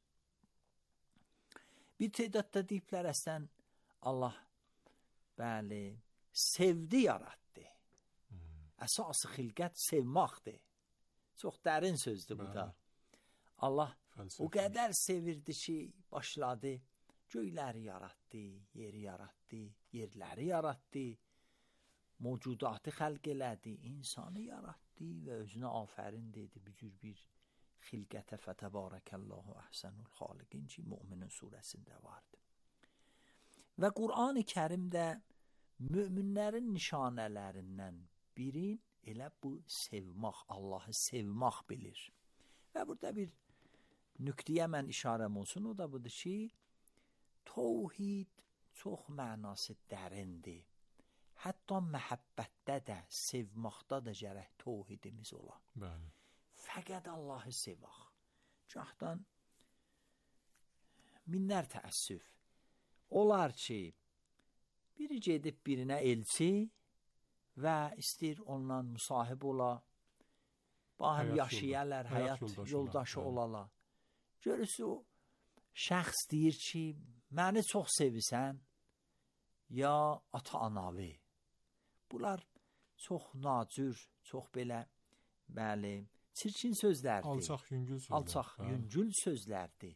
Bir tədadda deyiblər, əslən, Allah, bəli, sevdi yaratdı. Hmm. Əsası xilqət sevməkdir. Çox dərin sözdür bu da. Allah Fəlsəfə. O qədər sevirdi ki, başladı, göyləri yaratdı, yeri yaratdı, yerləri yaratdı, mövcudatı xəlq elədi, insanı yaratdı və özünə afərin dedi. Bir cür bir xilqətə fətəbarəkəllahu əhsənul xaliqin ki, Möminin surəsində vardı. Və Qur'an-ı Kərimdə möminlərin nişanələrindən birin elə bu sevmək, Allahı sevmək bilir. Və burada bir nüqtəyə mən işarəm olsun, o da budur ki, təvhid çox mənası dərindir. Hətta məhəbbətdə də, sevməkdə də gərək təvhidimiz ola. Bəli. Fəqət Allahı sevək. Gahdan minlər təəssüf. Olar ki, biri gedib birinə elçi və istəyir ondan müsahib ola, bahim yaşayarlar, həyat, həyat yoldaşı olala. Görürsü o şəxs deyir ki, məni çox sevirsən, ya ata-anavi. Bunlar çox nacür, çox belə, bəli, çirkin sözlərdir. Alçaq, yüngül sözlər. Alçaq, hə. yüngül sözlərdir.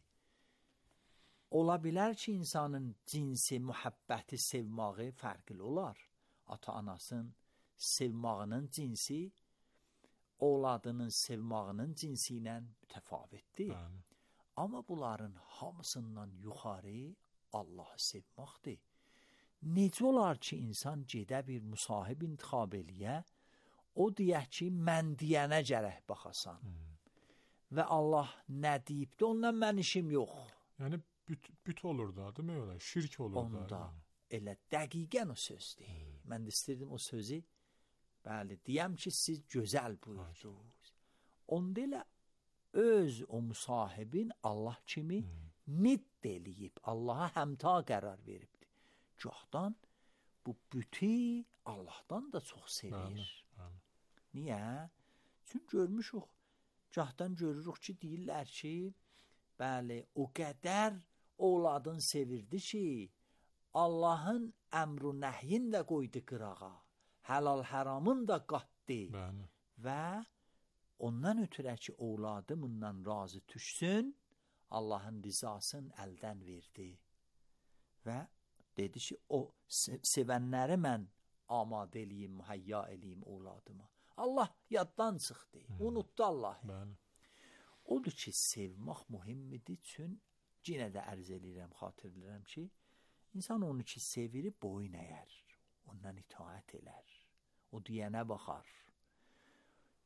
Ola bilər ki, insanın cinsi, mühəbbəti, sevməyi fərqli olar. Ata-anasının sevmağının cinsi, oğladının sevmağının cinsi ilə mütəfavitdir. Bəli. Amma bunların hamısından yuxarı Allahı sevməkdir. Necə olar ki, insan gedə bir müsahib intixab eləyə, o deyək ki, mən deyənə gərək baxasan. Hmm. Və Allah nə deyibdi, ondan mən işim yox. Yəni, büt, büt olur da, demək olar, şirk olur onda, da. Onda elə dəqiqən o sözdür. Hmm. Mən də istirdim o sözü, bəli, deyəm ki, siz gözəl buyurdunuz. Onda elə öz o müsahibin Allah kimi hmm. nidd eləyib, Allaha həmta qərar veribdir. Gahdan bu bütü Allahdan da çox sevir. Bəli, bəli. Niyə? Çünki görmüşük, gahdan görürük ki, deyirlər ki, bəli, o qədər oğladın sevirdi ki, Allahın əmru nəhyin də qoydu qırağa, həlal həramın da qatdı. Bəli. Və ondan ötürə ki, oğladı bundan razı düşsün, Allahın rizasını əldən verdi. Və dedi ki, o sevənləri mən amadə eləyim, mühəyya eləyim oğladıma. Allah yaddan çıxdı, hmm. unutdu Allahı. Bəli. Odur ki, sevmək mühimmidir, çün yenə də ərz eləyirəm, xatırlayıram ki, insan onu ki, seviri boyun əyər, ondan itaət elər, o deyənə baxar.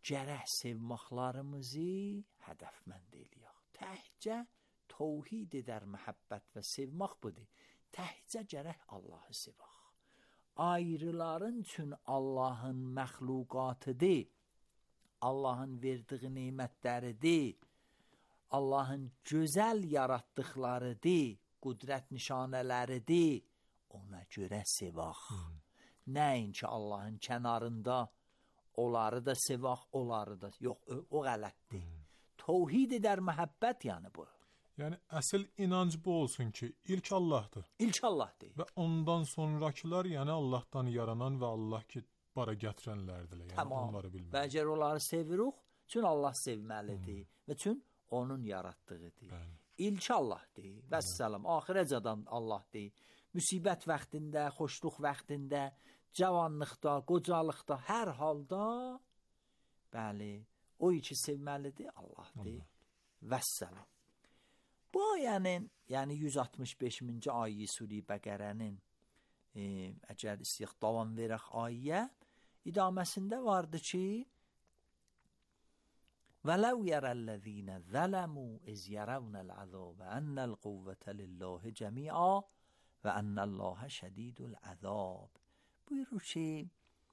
gərək sevmaqlarımızı hədəfmənd eləyək. Təhcə təvhid edər məhəbbət və sevmaq budur. Təhcə gərək Allahı sevək. Ayrıların üçün Allahın məxluqatıdır. Allahın verdiyi nemətləridir. Allahın gözəl yaratdıqlarıdır. Qudrət nişanələridir. Ona görə sevək. Nəinki Allahın kənarında onları da sevək, onları da. Yox, o, o qələtdir. Təvhid edər məhəbbət yəni bu. Yəni əsl inanc bu olsun ki, ilk Allahdır. İlk Allahdır. Və ondan sonrakılar, yəni Allahdan yaranan və Allah ki bara gətirənlərdir. Yəni tamam. Onları bilmək. Və əgər onları sevirik, çün Allah sevməlidir hmm. və çün onun yaratdığıdır. Bəli. İlk Allahdır. Vəssalam. Axirəcədən Allahdır. Müsibət vaxtında, xoşluq vaxtında, cavanlıqda, qocalıqda, hər halda bəli, o iki sevməlidir Allahdır. Allah. Vəssalam. Bu ayənin, yəni yüz altmış beşinci ayə Sura Bəqərənin e, əgər istəyək davam verək ayə idaməsində vardı ki وَلَوْ يَرَ الَّذ۪ينَ ظَلَمُوا اِذْ يَرَوْنَ الْعَذَابَ أَنَّ الْقُوَّةَ لِلّٰهِ جَمِيعًا وَأَنَّ اللّٰهَ شَد۪يدُ الْعَذَابِ buyurur ki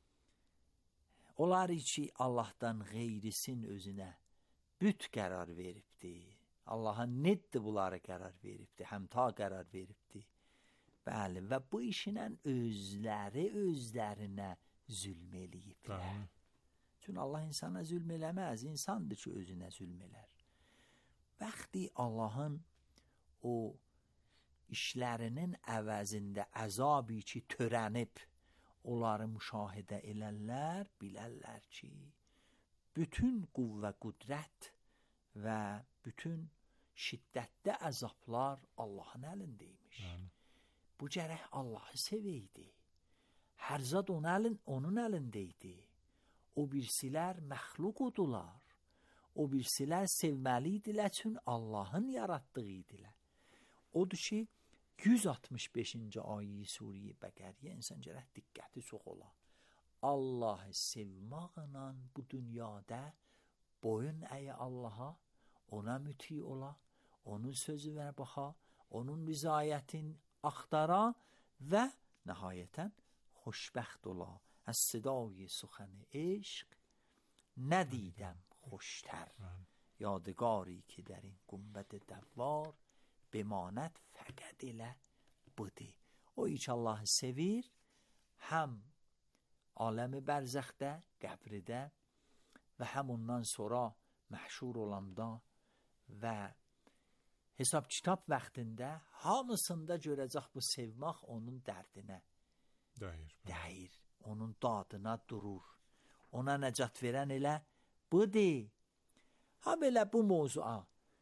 onlar ki Allah'tan gayrisin özünə büt qərar veribdi. Allah'a neddir bunları qərar veribdi, həmta qərar veribdi. Bəli, və bu işinə özləri özlərinə zülm eləyiblər. Çünki Allah insana zülm eləməz, insandır ki özünə zülm elər. Vaxtı Allah'ın o işlərinin əvəzində əzabı ki törənib, onları müşahidə elərlər, bilərlər ki, bütün qüvvə qudrət və bütün şiddətli əzablar Allahın əlindəymiş. Yəni. Bu gərək Allahı sevəydi. Hər zad onun, əlin, onun əlindəydi. O birsilər məxluqudular. O birsilər sevməliydilər, çünki Allahın yaratdığıydilər. Odur ki, yüz altmış beşinci ayə Sura Bəqərəyə insan gərək diqqəti çox ola. Allahı sevmaqla bu dünyada boyun əyə Allaha, ona müti ola, onun sözü və baxa, onun rızayətin axtara və nəhayətən xoşbəxt ola. از صدای سخن عشق ندیدم خوشتر یادگاری که در این گنبد دوار bemanet fəqət elə budur. O iç Allahı sevir, həm aləmi bərzəxdə, qəbridə və həm ondan sonra məhşur olanda və hesab kitab vaxtında hamısında görəcək bu sevmək onun dərdinə dəyir. Dəyir. Onun dadına durur. Ona nəcat verən elə budur. Ha belə bu mövzua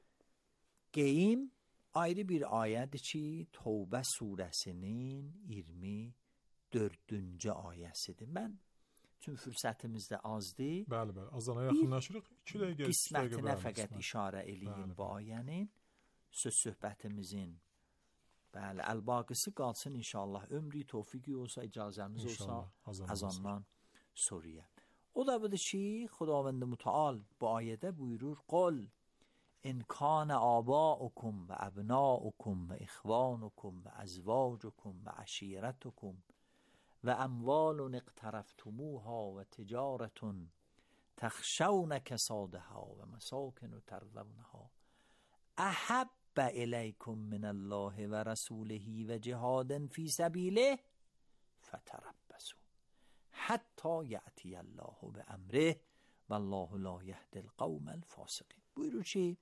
qeym ayrı bir ayədir ki, Tövbə surəsinin iyirmi dördüncü ayəsidir. Mən tüm fürsətimiz də azdır. Bəli, bəli. Azana yaxınlaşırıq. iki dəqiqə, qismətinə fəqət işarə eləyim bu ayənin. Söz söhbətimizin bəli, əl-baqisi qalsın inşallah. Ömrü tövfiqi olsa, icazəmiz olsa azandan soruya. O da budur ki, Xudavənd Mütəal bu ayədə buyurur: "Qul in kana aba'ukum və abna'ukum və ikhwanukum və azwajukum və ashiratukum və amwalun iqtaraftumuha və ticaretun takhshawna kasadaha və masakin tardawnaha ahab إليكم من الله ورسوله وجهاد في سبيله فتربصوا حتى يأتي الله بأمره والله لا يهدي القوم الفاسقين. buyurur ki,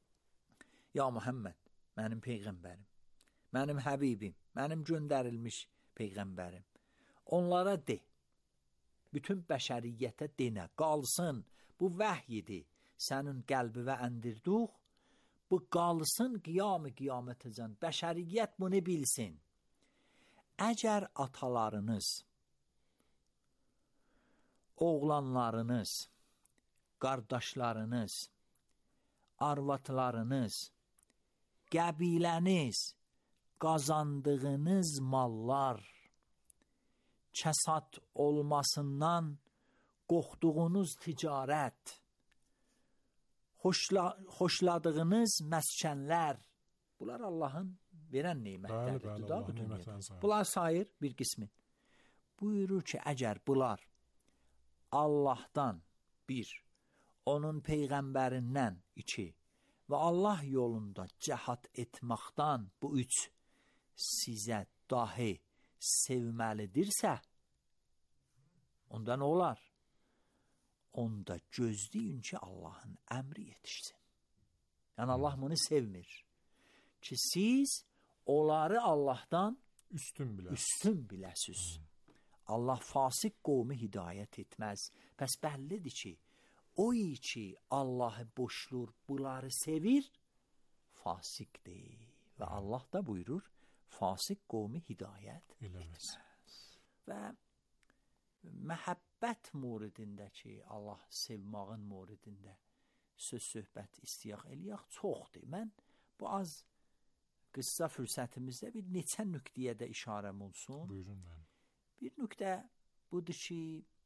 ya Muhammed, mənim peyğəmbərim, mənim həbibim, mənim göndərilmiş peyğəmbərim, onlara de, bütün bəşəriyyətə denə, qalsın, bu vəhyidir, sənin qəlbivə əndirduq, bu qalsın qiyam-ı qiyamətəcən, bəşəriyyət bunu bilsin. Əgər atalarınız, oğlanlarınız, qardaşlarınız, arvatlarınız, qəbiləniz, qazandığınız mallar kəsat olmasından qorxduğunuz ticarət, xoşla, xoşladığınız məskənlər, bunlar Allahın verən nemətləridir. Bəli, bəli, da, Allahın bu dünyada. nemətlərini sayır. Bunlar sayır bir qismi. Buyurur ki, əgər bunlar Allahdan bir, onun peyğəmbərindən iki və Allah yolunda cəhad etməkdən bu üç sizə dahi sevməlidirsə, onda nə olar? Onda gözləyin ki, Allahın əmri yetişsin. Yəni Allah bunu sevmir. Ki siz onları Allahdan üstün biləsiniz. Üstün biləsiniz. Allah fasik qovmu hidayət etməz. Pəs bəllidir ki, o ki Allahı boşlur, bunları sevir, fasikdir. Və Allah da buyurur, fasik qovmu hidayət etməz. Və məhəbbət muridində ki, Allah sevmağın muridində söz söhbət istiyaq eləyək çoxdur. Mən bu az qısa fürsətimizdə bir neçə nöqtəyə də işarəm olsun. Buyurun mən. Bir nöqtə budur ki,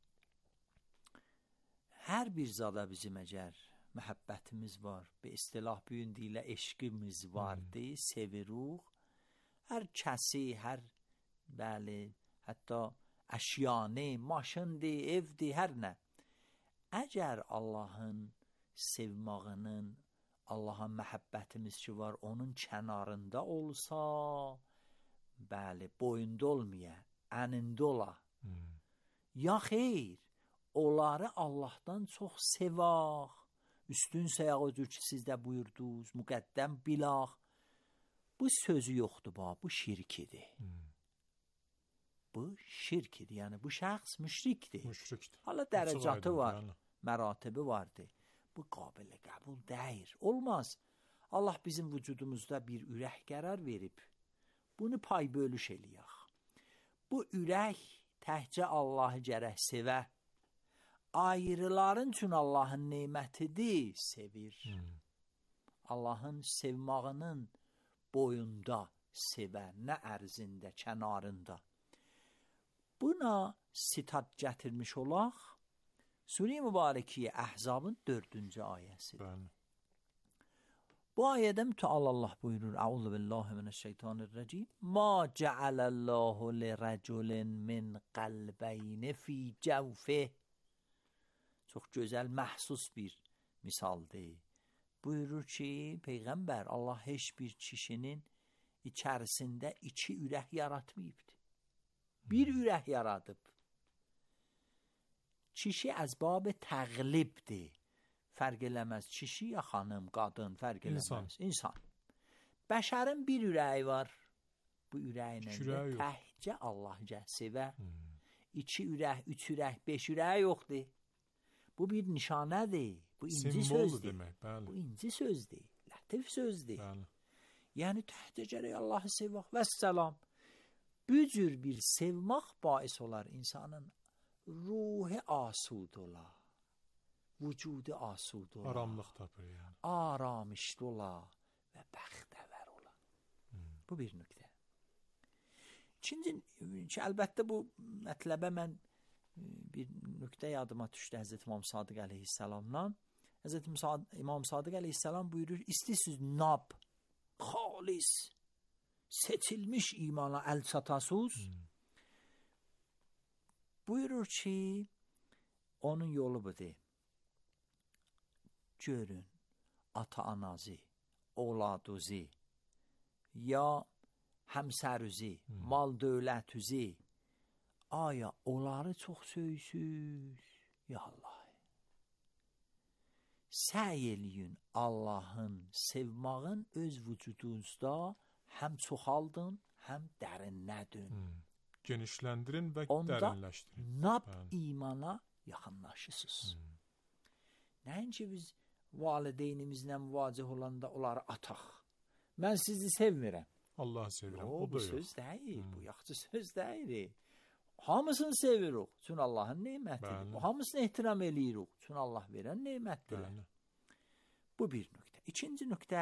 hər bir zada bizim əgər məhəbbətimiz var, bir istilah büyün deyilə eşqimiz vardı, hmm. seviruq. Hər kəsi, hər bəli, hətta əşyanı, maşındı, evdi, hər nə. Əgər Allahın sevmağının, Allaha məhəbbətimiz ki var, onun kənarında olsa, bəli, boyunda olmaya, ənində ola. Hmm. Ya xeyr, onları Allahdan çox sevaq, üstün sayaq o cür ki, siz də buyurdunuz, müqəddəm bilaq. Bu sözü yoxdur, bu şirkidir. Hmm. Bu şirkidir, yəni bu şəxs müşrikdir. Müşrikdir. Hala dərəcatı var, məratibi vardır. Bu qabilə qəbul deyir. Olmaz. Allah bizim vücudumuzda bir ürək qərar verib. Bunu pay bölüş eləyək. Bu ürək təhcə Allahı gərək sevə. Ayrıların üçün Allahın nemətidir, sevir. Hmm. Allahın sevmağının boyunda sevə, nə ərzində, kənarında. Buna sitat gətirmiş olaq, Sure-i Mübarəkiyyə Əhzabın dördüncü ayəsidir. Bəli. Bu ayədə Mütəal Allah buyurur, Əuzu billahi minəşşeytanirracim, Ma cəaləllahu li rəculin min qəlbəyni fi cəvfih. Çox gözəl, məhsus bir misaldır. Buyurur ki, Peyğəmbər Allah heç bir kişinin içərisində iki ürək yaratmayıbdır. Bir ürək yaradıb. Kişi əzbab təqlibdir. Fərq eləməz. Kişi ya xanım, qadın, fərq eləməz. İnsan. İnsan. Bəşərin bir ürəyi var. Bu ürəyinə təhcə Allahca sevə. Hmm. İki ürək, üç ürək, beş ürək yoxdur. Bu bir nişanədir. Bu inci sözdür. Demək, bu inci sözdür. Lətif sözdür. Bəli. Yəni təhcə gərək Allahı sevək. Vəssalam. Bu cür bir sevmək bais olar insanın ruhi asud ola, vücudu asud ola, aramlıq tapır yəni. Aramışlı ola və bəxtəvər ola. Hmm. Bu bir nöqtə. İkinci ki, əlbəttə bu mətləbə mən bir nöqtə yadıma düşdü Həzrət İmam Sadiq əleyhissalamdan. Həzrət İmam Sadiq əleyhissalam buyurur, istəsiz nab, xalis, seçilmiş imana əl çatasız. Hmm. Buyurur ki, onun yolu budur. Görün, ata-anazı, oğladuzu, ya həmsərüzü, hmm. mal dövlətüzü, aya onları çox söysüz, ya Allah. Səy eləyin Allahın sevmağın öz vücudunuzda həm çoxaldın, həm dərinlədin. Hmm. Genişləndirin və onda dərinləşdirin. Onda nab Bəli. imana yaxınlaşırsınız. Hmm. Nəinki biz valideynimizlə müvacih olanda onları ataq. Mən sizi sevmirəm. Allah sevirəm. O, o da bu yox. Söz deyil. Hmm. Bu yaxşı söz deyil. Hamısını sevirik. Çün Allahın nemətidir. Hamısını ehtiram eləyirik. Çün Allah verən nemətdir. Bu bir nöqtə. İkinci nöqtə,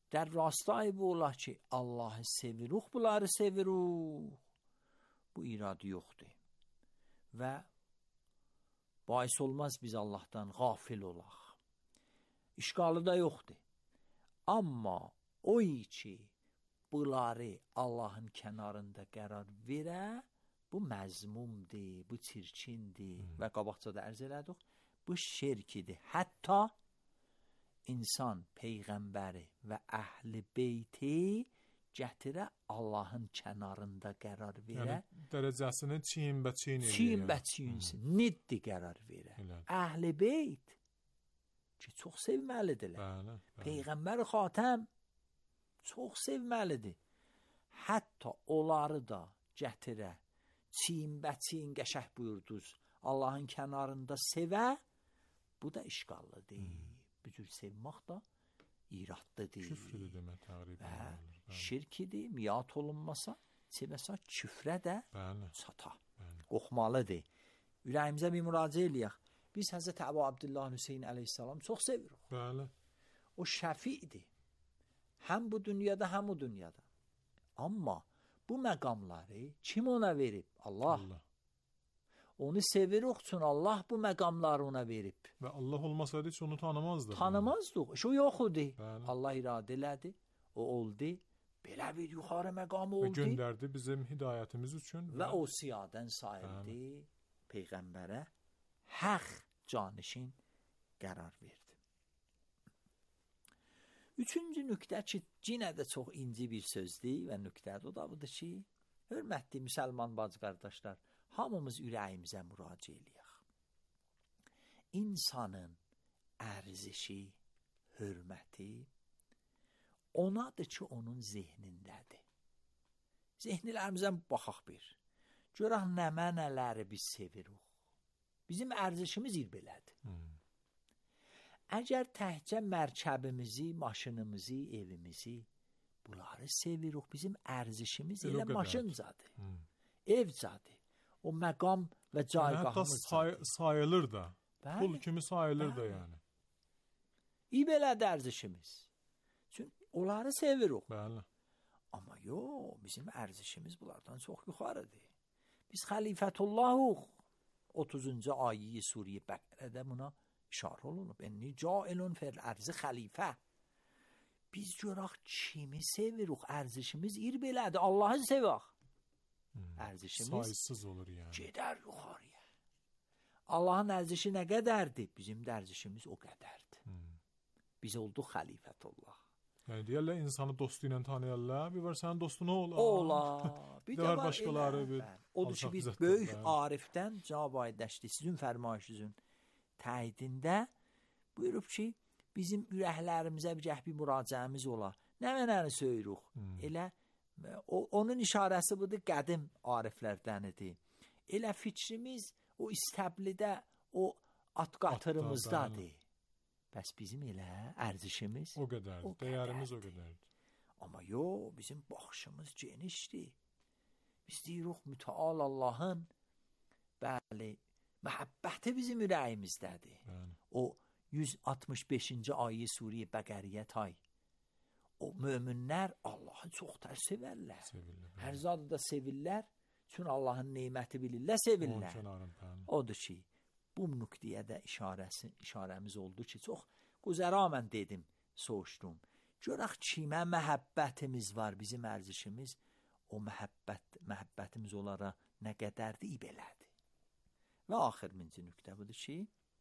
در راستای bu olar ki Allah'ı seviruq, bunları seviruq. Bu iradı yoxdur. Və bahis olmaz biz Allah'tan gafil olaq. İşgalı da yoxdur. Amma o ki bunları Allah'ın kənarında qərar verə, bu məzmumdur, bu çirkindir hmm. və qabaqcada ərz elədik. Bu şirkidir. Hətta insan peyğəmbəri və əhl-i beyti gətirə Allah'ın kənarında qərar verə. Yəni dərəcəsini çiyin bə çiyin eləyir. Çiyin bə çiyinsin. Hmm. Niddi qərar verə. Əhl-i beyt ki çox sevməlidirlər. Bəli, bəli. Peyğəmbər xatəm çox sevməlidir. Hətta onları da gətirə çiyin bə çiyin qəşəh buyurdunuz. Allah'ın kənarında sevə, bu da işqallıdır. Hmm. Bu cür sevmək da iradlıdır. Küfrüdür demək təqribən. Şirkidir, miyat olunmasa, sebəsə küfrə də bəli. Çata. Bəli. Qoxmalıdır. Ürəyimizə bir müraciə eləyək. Biz Həzrət Əbu Abdullah Hüseyin əleyhissalam çox sevirik. Bəli. O şəfiidir. Həm bu dünyada, həm o dünyada. Amma bu məqamları kim ona verib? Allah. Allah. Onu sevirik üçün Allah bu məqamları ona verib. Və Allah olmasaydı heç onu tanımazdı. Tanımazdıq. Şu yox idi. Bəli. Allah iradə elədi. O oldu. Belə bir yuxarı məqamı oldu. Və göndərdi bizim hidayətimiz üçün. Və o siyadən sayıldı. Peyğəmbərə haq canişin qərar verdi. Üçüncü nüqtə ki, yenə də çox inci bir sözdür və nüqtədir. O da budur ki, hörmətli müsəlman bacı qardaşlar, hamımız ürəyimizə müraciə eləyək. İnsanın ərzişi, hörməti onadır ki, onun zehnindədir. Zehnilərimizə baxaq bir. Görək nə mənələri biz sevirik. Bizim ərzişimiz ir belədir. Hmm. Əgər təhcə mərkəbimizi, maşınımızı, evimizi bunları sevirik, bizim ərzişimiz elə maşıncadır, hmm. evcadır. O məqam və caygahımızcadır. Hətta say sayılır da. Bəli. Pul kimi sayılır bəli. Da yəni. İyi belədir ərzişimiz. Çünki onları sevirik. Bəli. Amma yox, bizim ərzişimiz bunlardan çox yuxarıdır. Biz xəlifətullahıq. otuzuncu ayə-i Suriyə Bəqərədə buna işarə olunub. Enni cailun fil arzi xəlifə. Biz görək kimi sevirik, ərzişimiz ir belədir. Allah'ı sevək. Hmm. Ərzişimiz saysız olur yəni. Gedər yuxarıya. Allah'ın ərzişi nə qədərdir? Bizim də ərzişimiz o qədərdir. Hmm. Biz olduq xəlifətullah. Yəni deyərlər insanı dostu ilə tanıyarlar, bir var sənin dostun olar. Olar. Bir də var başqaları bir. Odur ki, bir böyük arifdən cavab aydıqdı sizin fərmayışınızın təyidində buyurub ki, bizim ürəklərimizə bir gəhbi müraciəmiz olar. Nə mənəni söyürük? Hmm. Elə o, onun işarəsi budur, qədim ariflərdənidir. Elə fikrimiz o istəblidə, o at qatırımızdadır. Bəs bizim elə ərzişimiz o qədərdir, dəyərimiz o qədərdir. Amma yox, bizim baxışımız genişdir. Biz deyirik, mütəal Allahın bəli, məhəbbəti bizim ürəyimizdədir. Bəli. O yüz altmış beşinci ayə Suriyə Bəqəriyə tay. O möminlər Allahı çox tər sevərlər. Sevirlər. Hər zadı da sevirlər. Çünki Allahın neməti bilirlər, sevirlər. Odur ki, bu nöqtəyə də işarəsi, işarəmiz oldu ki, çox güzəra mən dedim, soğuşdum. Görək kimə məhəbbətimiz var, bizim ərzişimiz, o məhəbbət, məhəbbətimiz onlara nə qədərdir, i belədir. Və axırıncı nöqtə budur ki,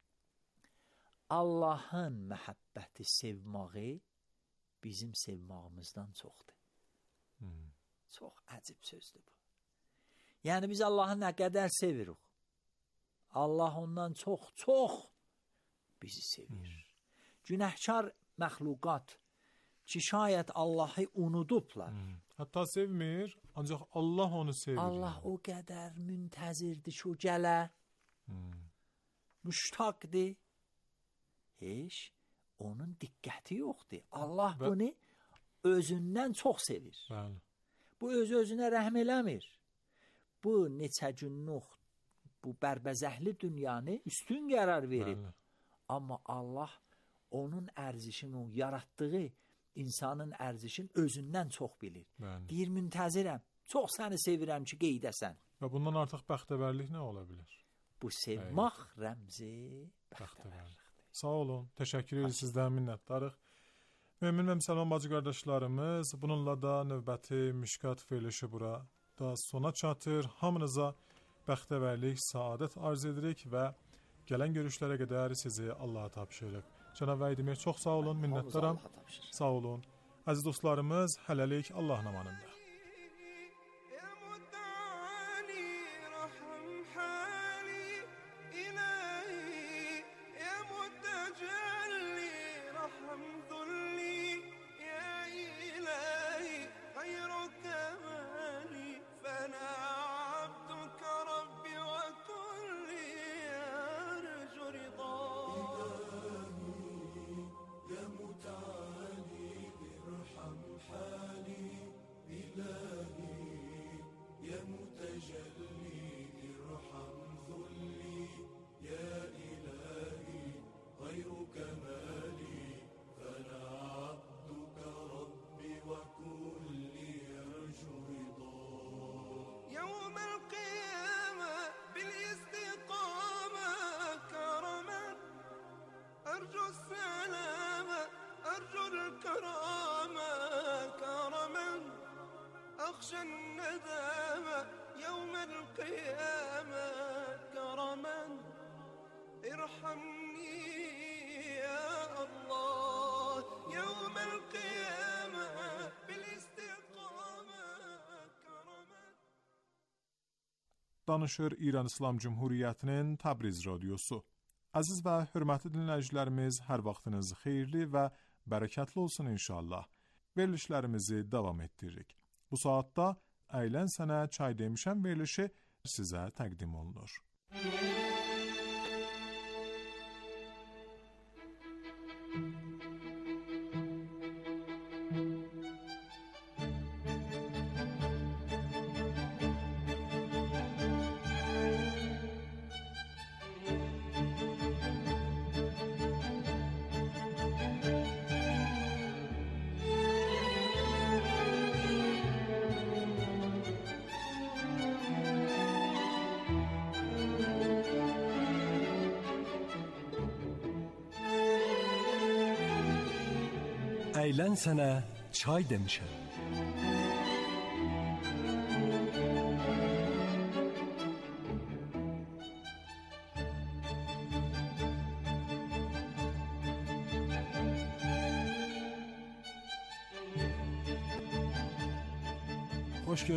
Allahın məhəbbəti sevməyi bizim sevmağımızdan çoxdur. Hmm. Çox əcib sözdür bu. Yəni biz Allahı nə qədər sevirik. Allah ondan çox, çox bizi sevir. Hmm. Günəhkar məxluqat ki, şayət Allahı unudublar. Hmm. Hətta sevmir, ancaq Allah onu sevir. Allah o qədər müntəzirdir ki, o gələ. Hmm. Müştaqdır. Heç onun diqqəti yoxdur. Allah Və... bunu özündən çox sevir. Bəli. Bu öz-özünə rəhm eləmir. Bu neçə günlük, bu bərbəzəhli dünyanı üstün qərar verib. Bəli. Amma Allah onun ərzişini, yaratdığı insanın ərzişin özündən çox bilir. Bəli. Deyir müntəzirəm, çox səni sevirəm ki, qeydəsən. Və bundan artıq bəxtəvərlik nə ola bilər? Bu sevmaq rəmzi bəxtəvərlikdir. Sağ olun, təşəkkür edirik sizdən, minnətdarıq. Mömin və müsəlman bacı qardaşlarımız, bununla da növbəti Mişkat verilişi bura da sona çatır. Hamınıza bəxtəvərlik, saadət arz edirik və gələn görüşlərə qədər sizi Allaha tapşırırıq. Cənab Vəydimir, çox sağ olun, minnətdaram. Sağ olun. Əziz dostlarımız, hələlik Allahın amanında. أخشى الندامة يوم القيامة كرما ارحمني يا الله يوم القيامة بالاستقامة كرما. Danışır İran İslam Cumhuriyyətinin Təbriz radiosu. Əziz və hörmətli dinləyicilərimiz, hər vaxtınız xeyirli və bərəkətli olsun inşallah. Verilişlərimizi davam etdiririk. Bu saatda Əylən sənə çay demişəm verilişi sizə təqdim olunur. Əylən sənə çay demişəm. Xoş